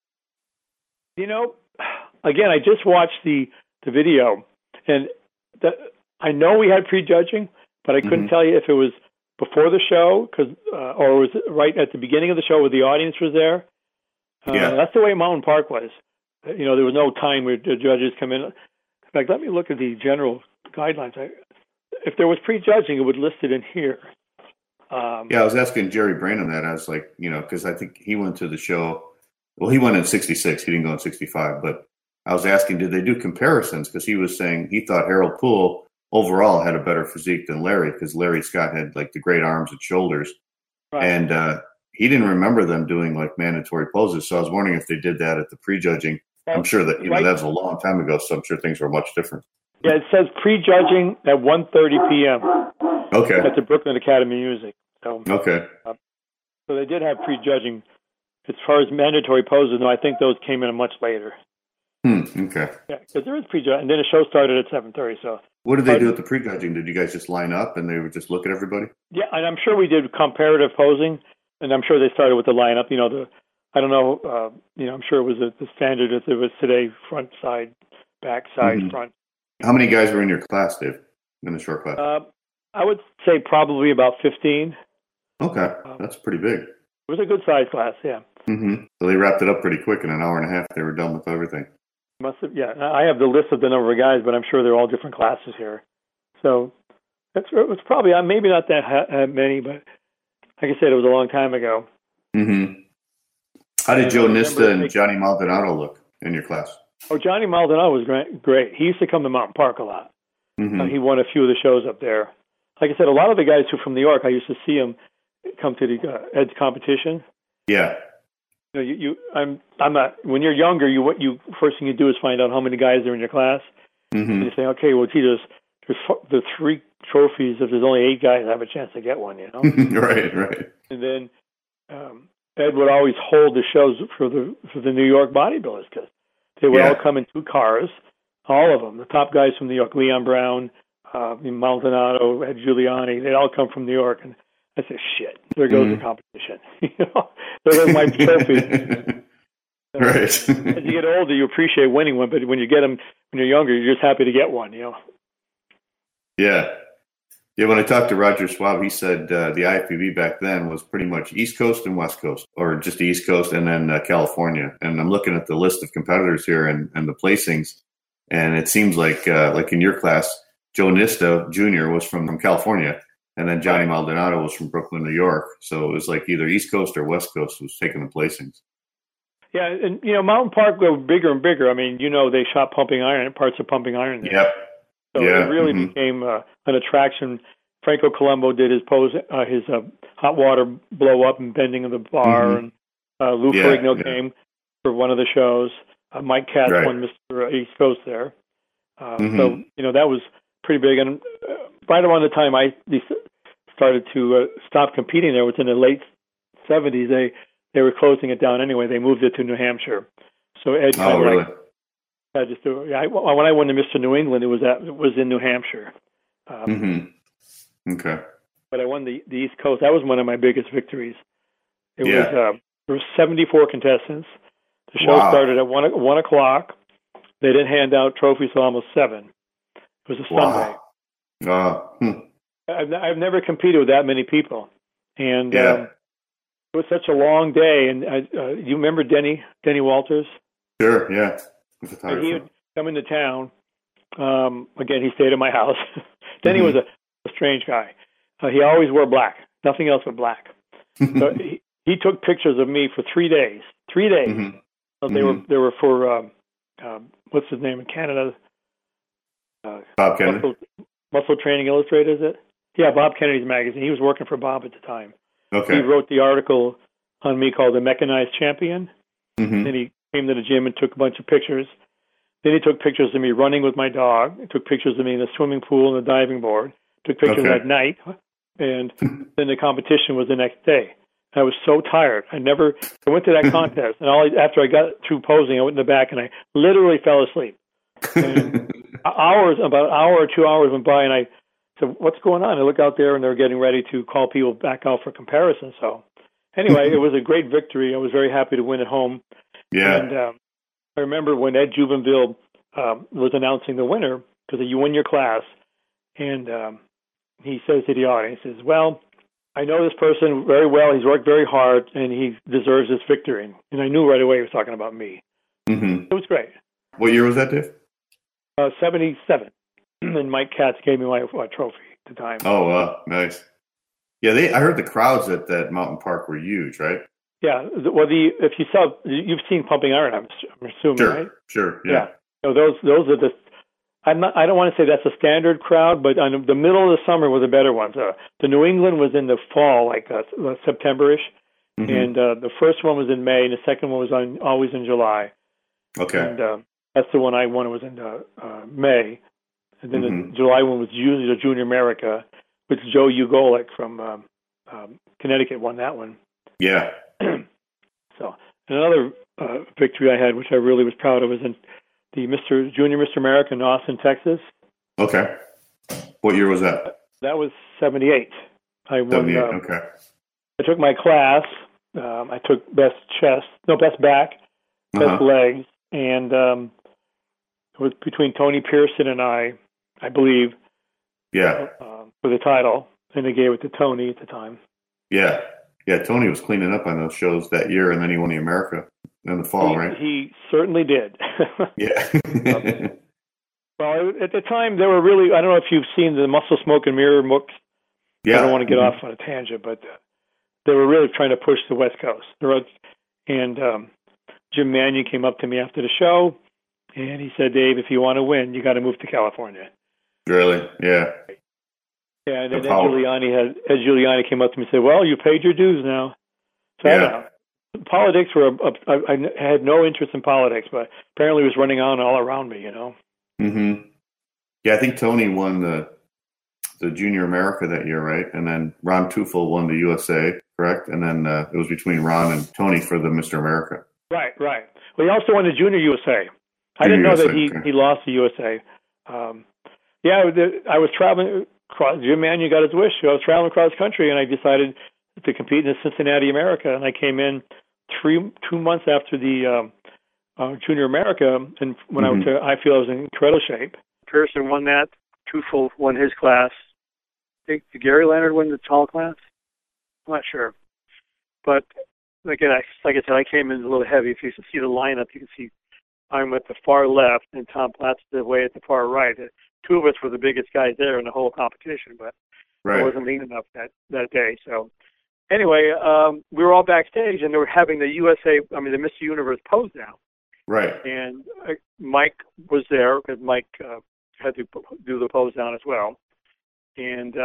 Speaker 5: Again, I just watched the video, and I know we had prejudging, but I couldn't tell you if it was before the show, or was it right at the beginning of the show where the audience was there. That's the way Mountain Park was. There was no time where the judges come in. In fact, let me look at the general guidelines. If there was prejudging, it would list it in here.
Speaker 4: I was asking Jerry Brain on that. I was like, because I think he went to the show. Well, he went in 66. He didn't go in 65. But I was asking, did they do comparisons? Because he was saying he thought Harold Poole overall had a better physique than Larry, because Larry Scott had like the great arms and shoulders. Right. And he didn't remember them doing like mandatory poses. So I was wondering if they did that at the prejudging. I'm sure that, that was a long time ago. So I'm sure things were much different.
Speaker 5: Yeah, it says prejudging at 1:30 p.m.
Speaker 4: Okay.
Speaker 5: At the Brooklyn Academy of Music. So,
Speaker 4: okay.
Speaker 5: So they did have prejudging. As far as mandatory poses, no, I think those came in much later.
Speaker 4: Okay.
Speaker 5: Yeah, because there is prejudging, and then the show started at 7:30. So.
Speaker 4: What did they do at the prejudging? Did you guys just line up and they would just look at everybody?
Speaker 5: Yeah, and I'm sure we did comparative posing, and I'm sure they started with the lineup. I don't know. I'm sure it was the standard as it was today: front, side, back, side, front.
Speaker 4: How many guys were in your class, Dave? In the short class?
Speaker 5: I would say probably about 15.
Speaker 4: Okay, that's pretty big.
Speaker 5: It was a good size class, yeah.
Speaker 4: So they wrapped it up pretty quick. In an hour and a half, they were done with everything.
Speaker 5: Must have, yeah. I have the list of the number of guys, but I'm sure they're all different classes here. So it was probably maybe not that many, but like I said, it was a long time ago.
Speaker 4: How did Joe Nista and Johnny Maldonado look in your class?
Speaker 5: Oh, Johnny Maldonado was great. He used to come to Mountain Park a lot. He won a few of the shows up there. Like I said, a lot of the guys who are from New York, I used to see them come to the Ed's competition.
Speaker 4: Yeah.
Speaker 5: I'm not. When you're younger, what you first thing you do is find out how many guys are in your class. And you say, okay, well, gee, there's the 3 trophies. If there's only 8 guys, I have a chance to get one.
Speaker 4: Right.
Speaker 5: And then Ed would always hold the shows for the New York bodybuilders, because they would all come in 2 cars, all of them. The top guys from New York, Leon Brown, Maldonado, Ed Giuliani, they'd all come from New York. And I said, shit, there goes the competition. There goes my trophy.
Speaker 4: Right.
Speaker 5: As you get older, you appreciate winning one, but when you get them when you're younger, you're just happy to get one,
Speaker 4: Yeah. Yeah, when I talked to Roger Schwab, he said the IFBB back then was pretty much East Coast and West Coast, or just the East Coast and then California. And I'm looking at the list of competitors here and the placings, and it seems like in your class, Joe Nista Jr. was from California, and then Johnny Maldonado was from Brooklyn, New York. So it was like either East Coast or West Coast was taking the placings.
Speaker 5: Yeah, and Mountain Park go bigger and bigger. I mean, they shot Pumping Iron, parts of Pumping Iron there.
Speaker 4: Yep.
Speaker 5: So it really became an attraction. Franco Colombo did his pose, his hot water blow up and bending of the bar, and Lou Ferrigno came for one of the shows. Mike Katz won Mr. East Coast there. So that was pretty big. And right around the time I started to stop competing there, within the late 70s, they were closing it down anyway. They moved it to New Hampshire. So Ed
Speaker 4: really?
Speaker 5: I just do. Yeah, when I won the Mr. New England, it was in New Hampshire.
Speaker 4: Okay.
Speaker 5: But I won the East Coast. That was one of my biggest victories. It was there were 74 contestants. The show started at 1 o'clock. They didn't hand out trophies till almost 7. It was a Sunday. I've never competed with that many people, and It was such a long day, and you remember Denny Walters?
Speaker 4: Sure, yeah.
Speaker 5: He would come into town. Again, he stayed at my house. Denny was a strange guy. He always wore black, nothing else but black. So he took pictures of me for 3 days. 3 days. They were for what's his name in Canada?
Speaker 4: Bob Kennedy.
Speaker 5: Muscle Training Illustrated, is it? Yeah, Bob Kennedy's magazine. He was working for Bob at the time.
Speaker 4: Okay.
Speaker 5: He wrote the article on me called The Mechanized Champion. Then he came to the gym and took a bunch of pictures. Then he took pictures of me running with my dog. He took pictures of me in the swimming pool and the diving board. Took pictures at night. And then the competition was the next day. I was so tired. I went to that contest, and after I got through posing, I went in the back, and I literally fell asleep. And about an hour or 2 hours went by, and I said, what's going on? I look out there, and they're getting ready to call people back out for comparison. So anyway, it was a great victory. I was very happy to win at home.
Speaker 4: Yeah.
Speaker 5: And I remember when Ed Jubenville was announcing the winner, because you win your class, and he says to the audience, he says, well, I know this person very well. He's worked very hard, and he deserves this victory. And I knew right away he was talking about me. It was great.
Speaker 4: What year was that, Dave?
Speaker 5: 77. And Mike Katz gave me my trophy at the time.
Speaker 4: Oh, wow. Nice. Yeah, I heard the crowds at that mountain park were huge, right?
Speaker 5: Yeah. Well, if you saw, you've seen Pumping Iron, I'm assuming, right?
Speaker 4: Sure. Yeah.
Speaker 5: So those are the. I don't want to say that's a standard crowd, but on the middle of the summer was a better one. So the New England was in the fall, like September-ish, and the first one was in May, and the second one was always in July. Okay. And that's the one I won. It was in May, and then the July one was usually the Junior America, which Joe Ugolick from Connecticut won that one.
Speaker 4: Yeah.
Speaker 5: So another victory I had, which I really was proud of, was in the Junior Mr. America in Austin, Texas.
Speaker 4: Okay. What year was that?
Speaker 5: That was 78. I won.
Speaker 4: 78, okay.
Speaker 5: I took my class. I took best back, best legs, and it was between Tony Pearson and I believe.
Speaker 4: Yeah.
Speaker 5: For the title, and they gave it to Tony at the time.
Speaker 4: Yeah. Yeah, Tony was cleaning up on those shows that year, and then he won the America in the fall, right?
Speaker 5: He certainly did.
Speaker 4: Yeah.
Speaker 5: Well, at the time, they were really, I don't know if you've seen the Muscle, Smoke, and Mirror books. Yeah. I don't want to get off on a tangent, but they were really trying to push the West Coast. And Jim Mannion came up to me after the show, and he said, Dave, if you want to win, you got to move to California.
Speaker 4: Really? Yeah.
Speaker 5: Yeah, and then Ed Giuliani came up to me and said, well, you paid your dues now. So I don't know. Politics I had no interest in politics, but apparently it was running on all around me, you know.
Speaker 4: Yeah, I think Tony won the Junior America that year, right? And then Ron Teufel won the USA, correct? And then it was between Ron and Tony for the Mr. America.
Speaker 5: Right. Well, he also won the Junior USA. I didn't know that he lost the USA. I was traveling. Jim Mannion got his wish. I was traveling across country, and I decided to compete in the Cincinnati America. And I came in 2 months after the Junior America, and when I feel I was in incredible shape. Pearson won that. Teufel won his class. Did Gary Leonard win the tall class? I'm not sure. But again, like I said, I came in a little heavy. If you see the lineup, you can see I'm at the far left, and Tom Platz the way at the far right. Two of us were the biggest guys there in the whole competition, but I wasn't lean enough that day. So anyway, we were all backstage, and they were having the Mr. Universe pose down. Right. And Mike was there because Mike had to do the pose down as well. And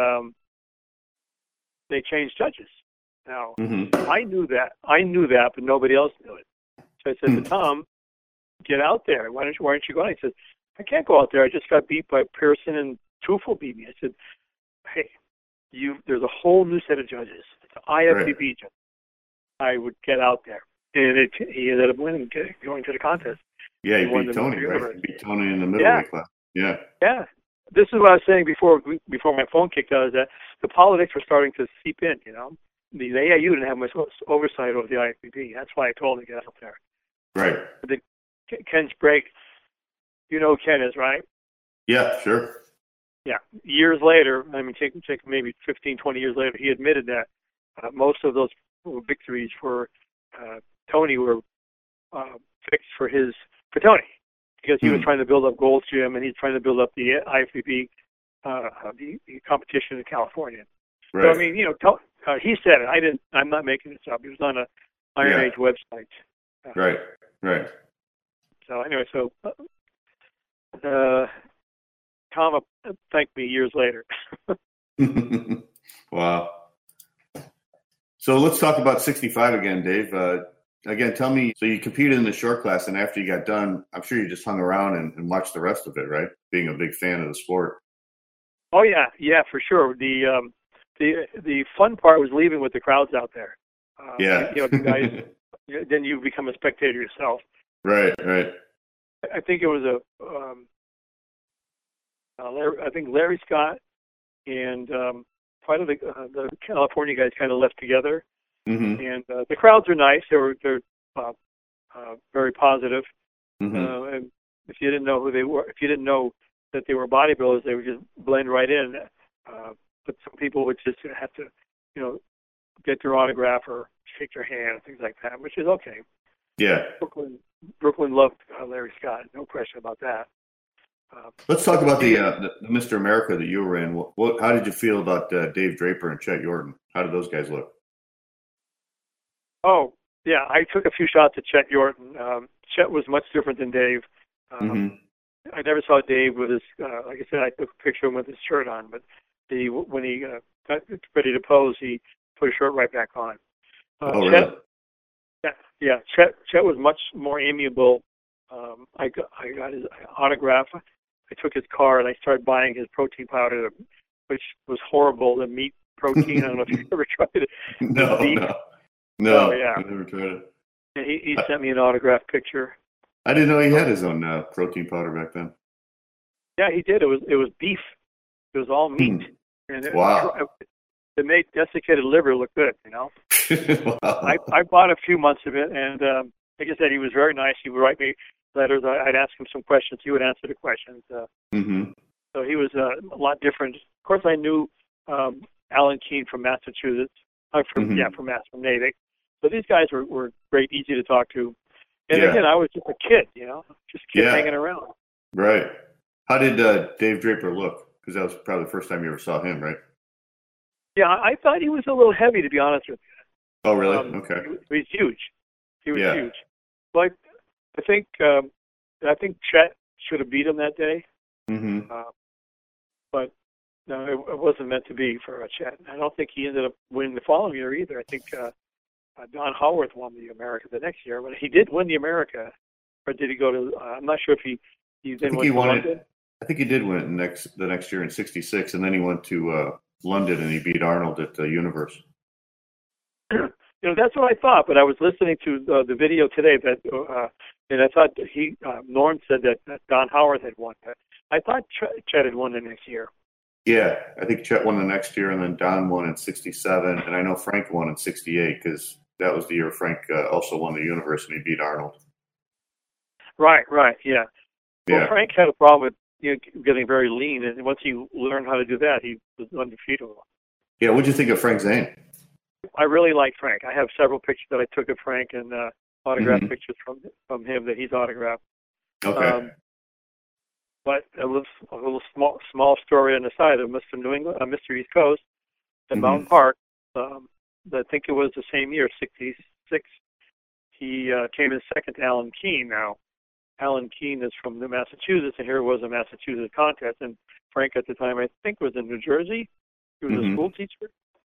Speaker 5: they changed judges. Now, I knew that, but nobody else knew it. So I said to Tom, get out there. Why aren't you going? He said, I can't go out there. I just got beat by Pearson, and Teufel beat me. I said, hey, there's a whole new set of judges. It's an IFBB judge. I would get out there. And he ended up winning, going to the contest. Yeah, he beat Tony, right? He beat Tony in the middleweight class. Yeah. Yeah. This is what I was saying before my phone kicked out, is that the politics were starting to seep in, you know. The AIU didn't have much oversight over the IFBB. That's why I told him to get up there. Right. Ken Sprague, you know who Ken is, right? Yeah, sure. Yeah. Years later, take maybe 15, 20 years later, he admitted that most of those victories for Tony were fixed for Tony, because he was trying to build up Gold's Gym, and he's trying to build up the IFBB the competition in California.
Speaker 4: Right.
Speaker 5: So I mean, he said it. I'm not making this up. It was on a Iron Age website.
Speaker 4: Right.
Speaker 5: So anyway, Tom thanked me years later.
Speaker 4: Wow. So let's talk about 65 again, Dave. Again, tell me, so you competed in the short class, and after you got done, I'm sure you just hung around and watched the rest of it, right? Being a big fan of the sport.
Speaker 5: Oh yeah, for sure. The fun part was leaving with the crowds out there. The guys. Then you become a spectator yourself.
Speaker 4: Right.
Speaker 5: I think it was Larry Scott and part of the California guys kind of left together.
Speaker 4: Mm-hmm.
Speaker 5: And the crowds are nice. They're very positive.
Speaker 4: Mm-hmm.
Speaker 5: And if you didn't know who they were, if you didn't know that they were bodybuilders, they would just blend right in. But some people would just have to, get their autograph or shake their hand and things like that, which is okay.
Speaker 4: Yeah.
Speaker 5: Brooklyn loved Larry Scott. No question about that.
Speaker 4: Let's talk about the Mr. America that you were in. How did you feel about Dave Draper and Chet Yorton? How did those guys look?
Speaker 5: Oh, yeah. I took a few shots at Chet Yorton. Chet was much different than Dave. I never saw Dave with his, like I said, I took a picture of him with his shirt on, but when he got ready to pose, he put his shirt right back on.
Speaker 4: Really?
Speaker 5: Yeah. Chet was much more amiable. I got his autograph. I took his card and I started buying his protein powder, which was horrible. The meat protein. I don't know if you ever tried it.
Speaker 4: No.
Speaker 5: Oh, yeah.
Speaker 4: I never tried it.
Speaker 5: And he sent me an autograph picture.
Speaker 4: I didn't know he had his own protein powder back then.
Speaker 5: Yeah, he did. It was beef. It was all meat. And
Speaker 4: wow.
Speaker 5: It made desiccated liver look good,
Speaker 4: Wow.
Speaker 5: I bought a few months of it, and like I said, he was very nice. He would write me letters. I'd ask him some questions. He would answer the questions. So he was a lot different. Of course, I knew Alan Keene from Massachusetts. From Natick. So these guys were great, easy to talk to. And again, I was just a kid, just a kid hanging around.
Speaker 4: Right. How did Dave Draper look? Because that was probably the first time you ever saw him, right?
Speaker 5: Yeah, I thought he was a little heavy, to be honest with you.
Speaker 4: Oh, really? Okay.
Speaker 5: He's huge. He was huge. But I think Chet should have beat him that day. But no, it wasn't meant to be for Chet. I don't think he ended up winning the following year either. I think Don Howarth won the America the next year, but he did win the America. Or did he go to? I'm not sure if he then went to London.
Speaker 4: I think he did win the next year in '66, and then he went to London and he beat Arnold at the Universe.
Speaker 5: That's what I thought. But I was listening to the video today and I thought Norm said that Don Howarth had won. I thought Chet had won the next year.
Speaker 4: Yeah, I think Chet won the next year, and then Don won in '67, and I know Frank won in '68 because that was the year Frank also won the Universe and he beat Arnold. Right,
Speaker 5: yeah. Well, Frank had a problem with getting very lean, and once he learned how to do that, he was undefeatable. Yeah,
Speaker 4: what'd you think of Frank Zane?
Speaker 5: I really like Frank. I have several pictures that I took of Frank and autographed pictures from him that he's autographed.
Speaker 4: Okay.
Speaker 5: But a little small story on the side of Mr. New England, Mr. East Coast, at Mountain Park. I think it was the same year, '66. He came in second to Alan Keene. Now, Alan Keene is from Massachusetts, and here was a Massachusetts contest. And Frank at the time, I think, was in New Jersey. He was a school teacher.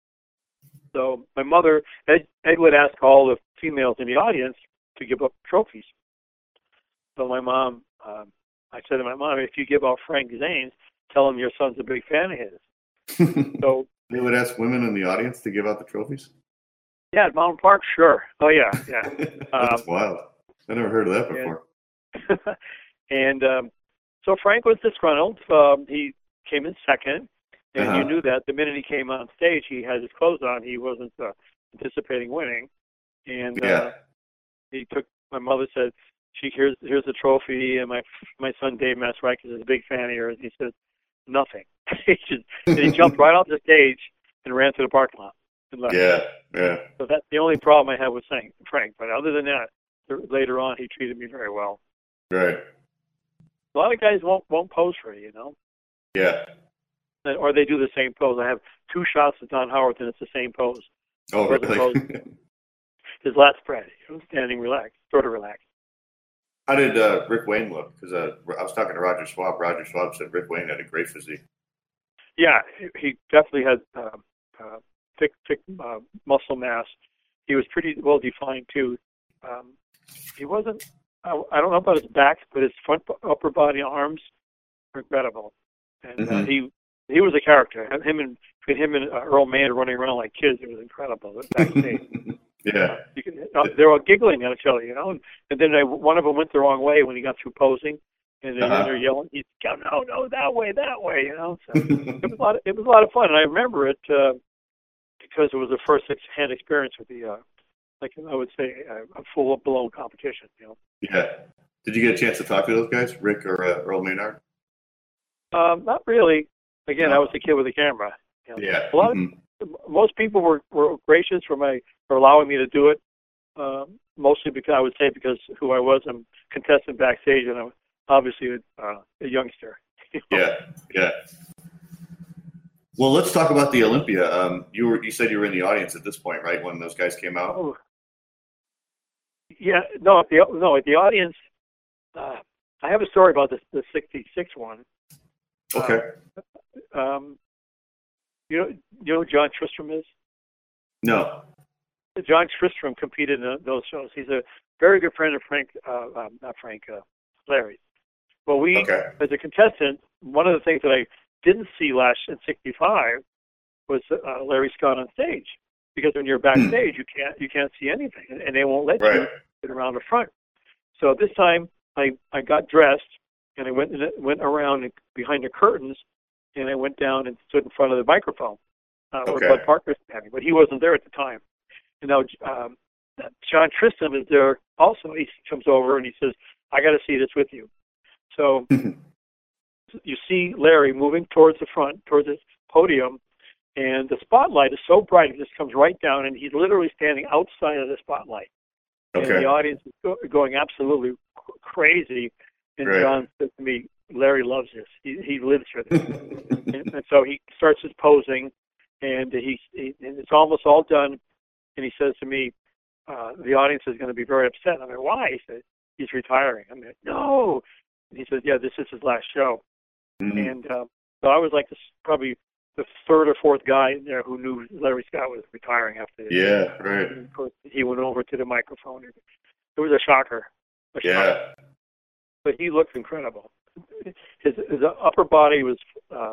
Speaker 5: So my mother, Ed would ask all the females in the audience to give up trophies. So my mom, I said to my mom, if you give out Frank Zane's, tell him your son's a big fan of his. So
Speaker 4: they would ask women in the audience to give out the trophies?
Speaker 5: Yeah, at Mountain Park, sure. Oh, yeah.
Speaker 4: That's wild. I never heard of that before.
Speaker 5: And so Frank was disgruntled. He came in second, and you knew that the minute he came on stage, he had his clothes on. He wasn't anticipating winning. And he took. My mother said, here's the trophy, and my son Dave Masrakis is a big fan of yours. He said, nothing. And he jumped right off the stage and ran to the parking lot. and left.
Speaker 4: Yeah, yeah.
Speaker 5: So that's the only problem I have with Frank. But other than that, later on, he treated me very well.
Speaker 4: Right.
Speaker 5: A lot of guys won't pose for you, you know.
Speaker 4: Yeah.
Speaker 5: Or they do the same pose. I have 2 shots of Don Howard, and it's the same pose.
Speaker 4: Oh, really?
Speaker 5: His last spread, standing relaxed, sort of relaxed.
Speaker 4: How did Rick Wayne look? Because I was talking to Roger Schwab. Roger Schwab said Rick Wayne had a great physique.
Speaker 5: Yeah, he definitely had thick muscle mass. He was pretty well defined too. He wasn't. I don't know about his back, but his front upper body arms were incredible. And he was a character. Between him and Earl Maynard running around like kids, it was incredible. Backstage.
Speaker 4: Yeah.
Speaker 5: They were all giggling at each other, you know. And then one of them went the wrong way when he got through posing, and they're yelling, "He's no, that way," you know. So it was a lot of fun, and I remember it because it was a first-hand experience with the, like I would say, a full-blown competition, you know.
Speaker 4: Yeah. Did you get a chance to talk to those guys, Rick or Earl Maynard?
Speaker 5: Not really. Again,
Speaker 4: No.
Speaker 5: I was the kid with the camera. You know.
Speaker 4: Yeah.
Speaker 5: Most people were gracious for allowing me to do it. Mostly because I would say because who I was, I'm contestant backstage, and I'm obviously a youngster. You know?
Speaker 4: Yeah. Yeah. Well, let's talk about the Olympia. You said you were in the audience at this point, right? When those guys came out.
Speaker 5: Oh. Yeah. No. At the audience. I have a story about the '66 one.
Speaker 4: Okay.
Speaker 5: You know who John Tristram is?
Speaker 4: No.
Speaker 5: John Tristram competed in those shows. He's a very good friend of Larry. Well, as a contestant, one of the things that I didn't see last in '65 was Larry Scott on stage, because when you're backstage, you can't see anything, and they won't let you get around the front. So this time, I got dressed, and I went around behind the curtains, and I went down and stood in front of the microphone where Bud Parker's having, but he wasn't there at the time. And now John Tristram is there also. He comes over and he says, "I got to see this with you." So you see Larry moving towards the front, towards the podium, and the spotlight is so bright it just comes right down, and he's literally standing outside of the spotlight. Okay. And the audience is going absolutely crazy. And John said to me, "Larry loves this. He lives for this." and so he starts his posing, and and it's almost all done. And he says to me, "The audience is going to be very upset." I'm like, "Why?" He said, "He's retiring." I'm like, "No." And he said, "Yeah, this is his last show." And so I was like probably the third or fourth guy in there who knew Larry Scott was retiring after this.
Speaker 4: Yeah, right.
Speaker 5: And of course, he went over to the microphone. It was a shocker.
Speaker 4: Yeah.
Speaker 5: But he looked incredible. His upper body was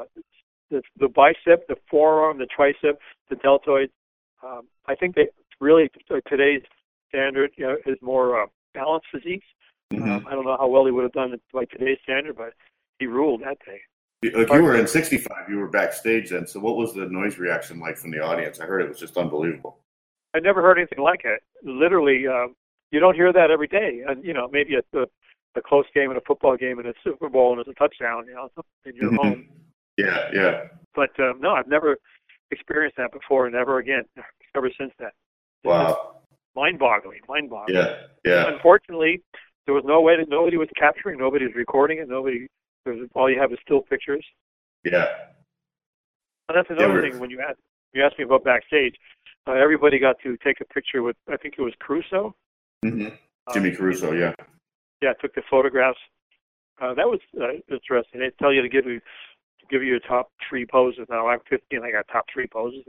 Speaker 5: the bicep, the forearm, the tricep, the deltoid. I think they really today's standard, is more balanced physiques. I don't know how well he would have done it by today's standard, but he ruled that day.
Speaker 4: Like you were in '65, you were backstage then. So what was the noise reaction like from the audience? I heard it was just unbelievable.
Speaker 5: I never heard anything like it. Literally, you don't hear that every day. And maybe at a close game in a football game and a Super Bowl and it's a touchdown, in your home.
Speaker 4: Yeah, yeah.
Speaker 5: But no, I've never experienced that before, and never again, ever since that.
Speaker 4: Wow.
Speaker 5: Mind-boggling.
Speaker 4: Yeah, yeah.
Speaker 5: Unfortunately, there was no way that nobody was capturing, nobody was recording it, all you have is still pictures.
Speaker 4: Yeah.
Speaker 5: And that's another thing when you asked me about backstage. Everybody got to take a picture with, I think it was Caruso.
Speaker 4: Jimmy Caruso, yeah.
Speaker 5: Yeah, took the photographs. That was interesting. They tell you to give you your top 3 poses. Now I'm 50 and I got top 3 poses.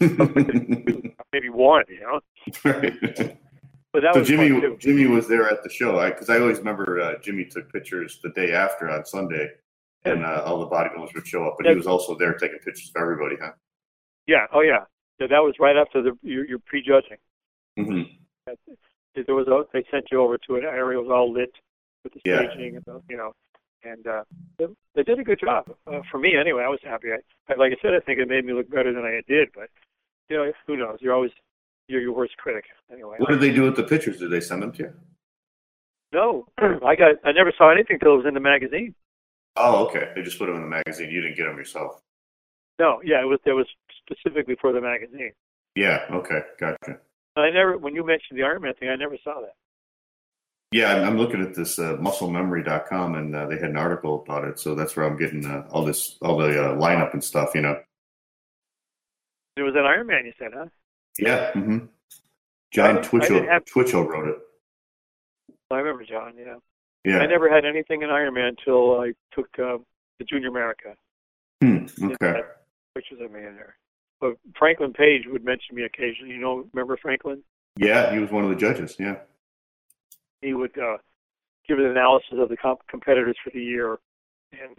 Speaker 5: Maybe one,
Speaker 4: Right.
Speaker 5: But that
Speaker 4: so
Speaker 5: was fun too.
Speaker 4: Jimmy was there at the show, because I always remember Jimmy took pictures the day after on Sunday, and all the bodybuilders would show up, but he was also there taking pictures of everybody, huh?
Speaker 5: Yeah. Oh yeah. That was right after your prejudging. There was they sent you over to an area that was all lit with the staging and they did a good job. For me anyway, I was happy. Like I said, I think it made me look better than I did, but who knows? You're your worst critic anyway.
Speaker 4: What did they do with the pictures? Did they send them to you?
Speaker 5: No, I never saw anything till it was in the magazine.
Speaker 4: Oh, okay. They just put them in the magazine. You didn't get them yourself.
Speaker 5: No, yeah, it was specifically for the magazine.
Speaker 4: Yeah. Okay. Gotcha.
Speaker 5: When you mentioned the Ironman thing, I never saw that.
Speaker 4: Yeah, I'm looking at this musclememory.com, and they had an article about it. So that's where I'm getting all the lineup and stuff. You know.
Speaker 5: There was an Ironman, you said, huh?
Speaker 4: Yeah. Mm-hmm. John Twitchell wrote it.
Speaker 5: I remember John. Yeah.
Speaker 4: Yeah.
Speaker 5: I never had anything in Ironman until I took the Junior America.
Speaker 4: Okay.
Speaker 5: Pictures of me in there. But Franklin Page would mention me occasionally. Remember Franklin?
Speaker 4: Yeah, he was one of the judges. Yeah.
Speaker 5: He would give an analysis of the competitors for the year. And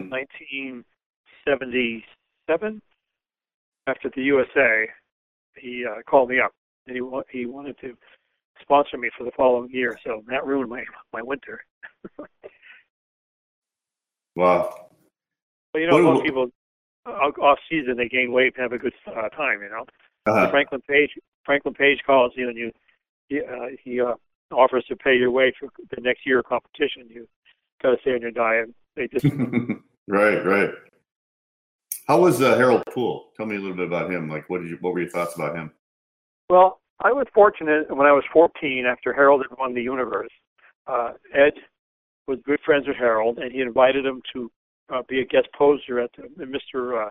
Speaker 5: 1977, after the USA, he called me up, and he wanted to sponsor me for the following year. So that ruined my winter.
Speaker 4: Wow.
Speaker 5: But most people off season they gain weight and have a good time. Franklin Page calls you, and he offers to pay your way for the next year of competition. You got to stay on your diet. They just
Speaker 4: right. How was Harold Poole? Tell me a little bit about him. Like, what were your thoughts about him?
Speaker 5: Well, I was fortunate when I was 14, after Harold had won the Universe. Ed was good friends with Harold, and he invited him to be a guest poser at Mr.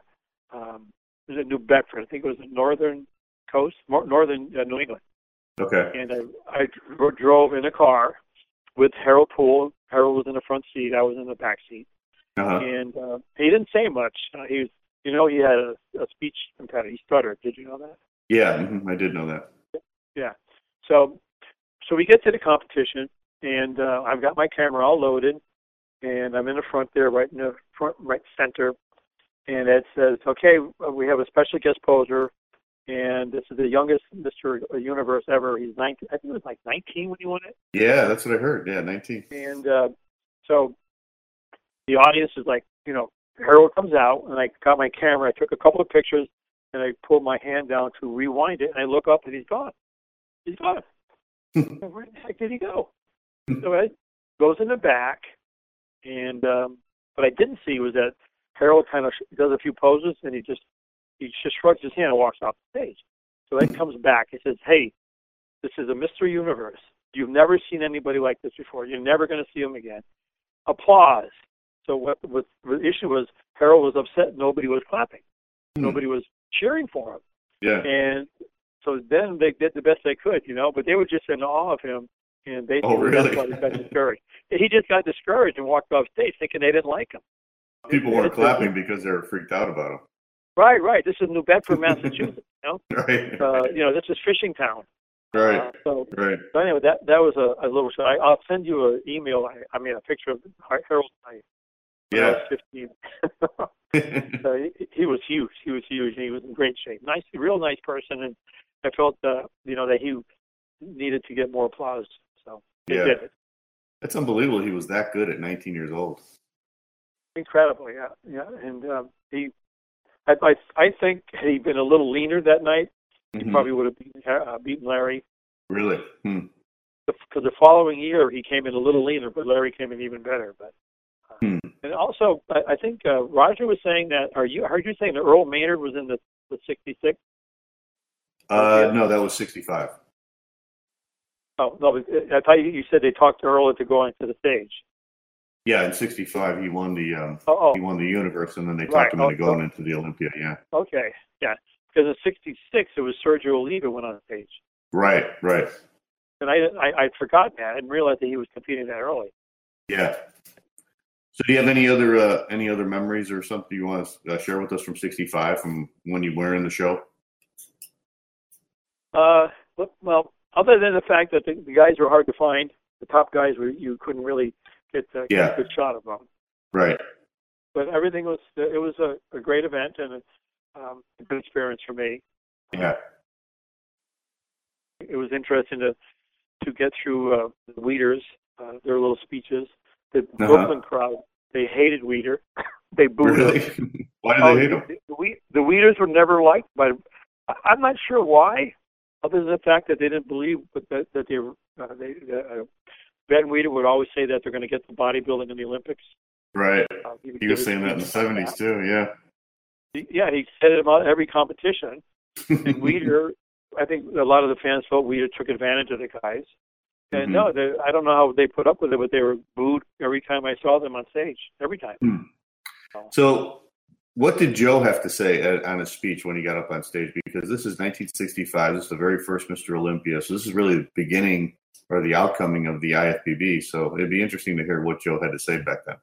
Speaker 5: New Bedford. I think it was the northern coast, northern New England.
Speaker 4: Okay.
Speaker 5: And I drove in a car with Harold Poole. Harold was in the front seat. I was in the back seat.
Speaker 4: Uh-huh.
Speaker 5: And he didn't say much. He was, he had a speech impediment. He stuttered. Did you know that?
Speaker 4: Yeah, I did know that.
Speaker 5: Yeah. So we get to the competition, and I've got my camera all loaded, and I'm in the front there, right in the front, right center. And Ed says, "Okay, we have a special guest poser, and this is the youngest Mr. Universe ever. He's 19. I think it was like 19 when he won it."
Speaker 4: Yeah, that's what I heard. Yeah, 19.
Speaker 5: And so the audience is like, Harold comes out, and I got my camera. I took a couple of pictures, and I pulled my hand down to rewind it, and I look up, and he's gone. He's gone. Where the heck did he go? So Ed goes in the back, and what I didn't see was that Harold kind of does a few poses, and he just shrugs his hand and walks off the stage. So Ed comes back. He says, "Hey, this is a Mr. Universe. You've never seen anybody like this before. You're never going to see him again. Applause." So what the issue was, Harold was upset. Nobody was clapping. Nobody was cheering for him.
Speaker 4: Yeah.
Speaker 5: And so then they did the best they could, but they were just in awe of him. And basically,
Speaker 4: really?
Speaker 5: That's why he got discouraged. He just got discouraged and walked off stage thinking they didn't like him.
Speaker 4: People weren't clapping because they were freaked out about him.
Speaker 5: Right. This is New Bedford, Massachusetts.
Speaker 4: Right.
Speaker 5: This is fishing town.
Speaker 4: Right.
Speaker 5: So anyway, that was a little show. I'll send you an email. I made a picture of Harold when I was 15. So he was huge. He was huge, and he was in great shape. Real nice person, and I felt that he needed to get more applause. So he did it.
Speaker 4: That's unbelievable. He was that good at 19 years old.
Speaker 5: Incredible, yeah. And I think had he been a little leaner that night, he probably would have beaten Larry.
Speaker 4: Really?
Speaker 5: Because the following year he came in a little leaner, but Larry came in even better. But and also, I think Roger was saying that. I heard you saying that Earl Maynard was in the 66?
Speaker 4: No, that was 65.
Speaker 5: Oh no, I thought you said they talked to Earl into going to the stage.
Speaker 4: Yeah, in 65 he won the Universe, and then they talked him into going into the Olympia. Yeah.
Speaker 5: Okay. Yeah, because in 66 it was Sergio Oliva went on stage.
Speaker 4: Right.
Speaker 5: And I'd forgotten that. I didn't realize that he was competing that early.
Speaker 4: Yeah. So do you have any other memories or something you want to share with us from 65, from when you were in the show?
Speaker 5: Well, other than the fact that the guys were hard to find, the top guys you couldn't really get a good shot of them.
Speaker 4: Right.
Speaker 5: But everything was a great event and a good experience for me.
Speaker 4: Yeah.
Speaker 5: It was interesting to get through the Weeders, their little speeches. The Brooklyn crowd, they hated Weeder. They booed him.
Speaker 4: Why did they hate him?
Speaker 5: The Weeders were never liked by. I'm not sure why, other than the fact that they didn't believe that Ben Weeder would always say that they're going to get the bodybuilding in the Olympics.
Speaker 4: Right. He was saying that in the 70s too. Yeah.
Speaker 5: Yeah, he said it about every competition. And Weeder I think a lot of the fans felt we took advantage of the guys. And no, I don't know how they put up with it, but they were booed every time I saw them on stage. Every time.
Speaker 4: So what did Joe have to say on his speech when he got up on stage? Because this is 1965. This is the very first Mr. Olympia. So this is really the beginning or the outcoming of the IFBB. So it'd be interesting to hear what Joe had to say back then.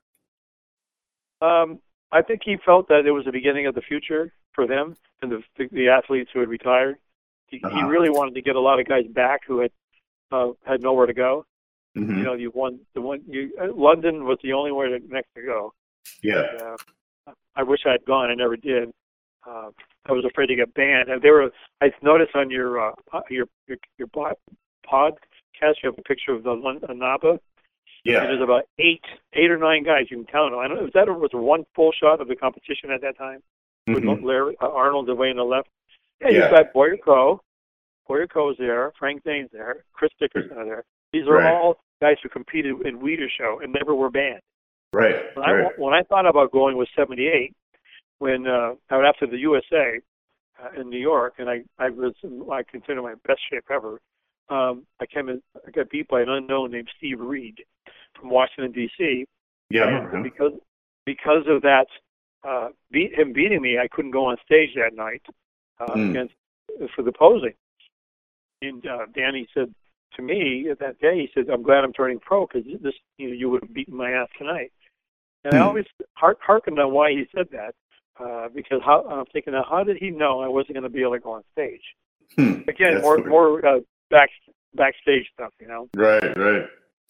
Speaker 5: I think he felt that it was the beginning of the future for them and the athletes who had retired. He really wanted to get a lot of guys back who had nowhere to go. You know, London was the only way next to go.
Speaker 4: Yeah.
Speaker 5: And, I wish I had gone. I never did. I was afraid to get banned. And I noticed on your podcast you have a picture of the NABA.
Speaker 4: Yeah.
Speaker 5: There's about eight or nine guys. You can count them. I don't know. Was one full shot of the competition at that time with Larry Arnold away on the left. Yeah, you've got Boyer Coe. Boyer Coe's there. Frank Zane's there. Chris Dickerson are there. These are all guys who competed in Weider show and never were banned.
Speaker 4: Right.
Speaker 5: When I thought about going with 78, when after the USA in New York, and I consider my best shape ever. I got beat by an unknown named Steve Reed from Washington D.C.
Speaker 4: Yeah.
Speaker 5: And because of that, him beating me, I couldn't go on stage that night for the posing. And Danny said to me that day, he said, "I'm glad I'm turning pro because you would have beaten my ass tonight." And I always hearkened on why he said that because I'm thinking, how did he know I wasn't going to be able to go on stage? Again, more backstage stuff, you know.
Speaker 4: Right.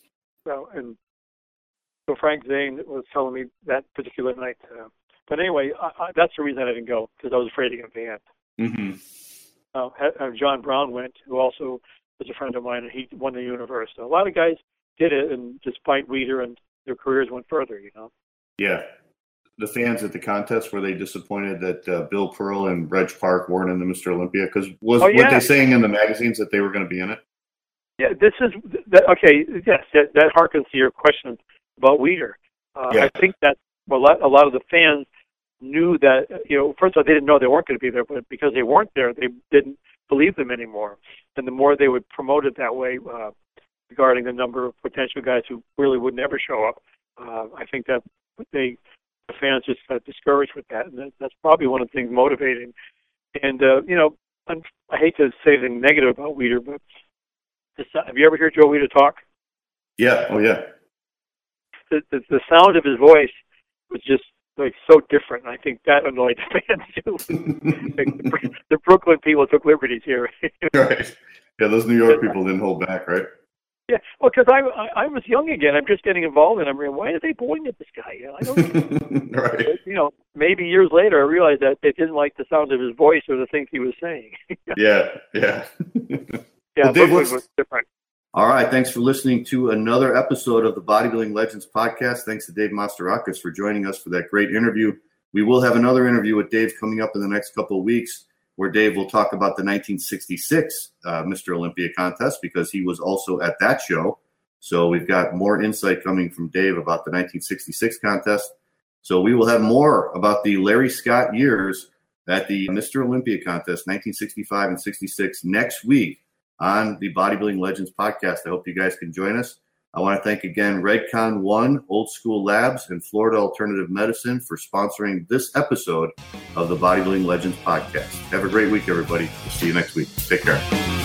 Speaker 5: So Frank Zane was telling me that particular night. But anyway, that's the reason I didn't go because I was afraid to get banned. John Brown went, who also was a friend of mine, and he won the universe. So a lot of guys did it, and despite Weider, and their careers went further, you know. Yeah.
Speaker 4: The fans at the contest, were they disappointed that Bill Pearl and Reg Park weren't in the Mr. Olympia? Because weren't they saying in the magazines that they were going to be in it?
Speaker 5: Yeah, okay. Yes, that harkens to your question about Weider. I think that a lot of the fans knew that, first of all, they didn't know they weren't going to be there, but because they weren't there, they didn't believe them anymore. And the more they would promote it that way, regarding the number of potential guys who really would never show up, I think that the fans just got discouraged with that, and that's probably one of the things motivating. And I hate to say anything negative about Weider, but have you ever heard Joe Weider talk?
Speaker 4: Yeah. Oh, yeah.
Speaker 5: The sound of his voice was just like so different. And I think that annoyed the fans too. The Brooklyn people took liberties here.
Speaker 4: Right. Yeah, those New York people didn't hold back, right?
Speaker 5: Yeah, well, because I was young again. I'm just getting involved, and I'm like, why are they pointing at this guy? I don't.
Speaker 4: Right.
Speaker 5: Maybe years later, I realized that they didn't like the sound of his voice or the things he was saying.
Speaker 4: Yeah.
Speaker 5: Yeah,
Speaker 4: well, Dave,
Speaker 5: was different.
Speaker 4: All right, thanks for listening to another episode of the Bodybuilding Legends podcast. Thanks to Dave Masterakis for joining us for that great interview. We will have another interview with Dave coming up in the next couple of weeks, where Dave will talk about the 1966 Mr. Olympia contest, because he was also at that show. So we've got more insight coming from Dave about the 1966 contest. So we will have more about the Larry Scott years at the Mr. Olympia contest, 1965 and 66, next week on the Bodybuilding Legends podcast. I hope you guys can join us. I want to thank again Redcon 1, Old School Labs, and Florida Alternative Medicine for sponsoring this episode of the Bodybuilding Legends podcast. Have a great week, everybody. We'll see you next week. Take care.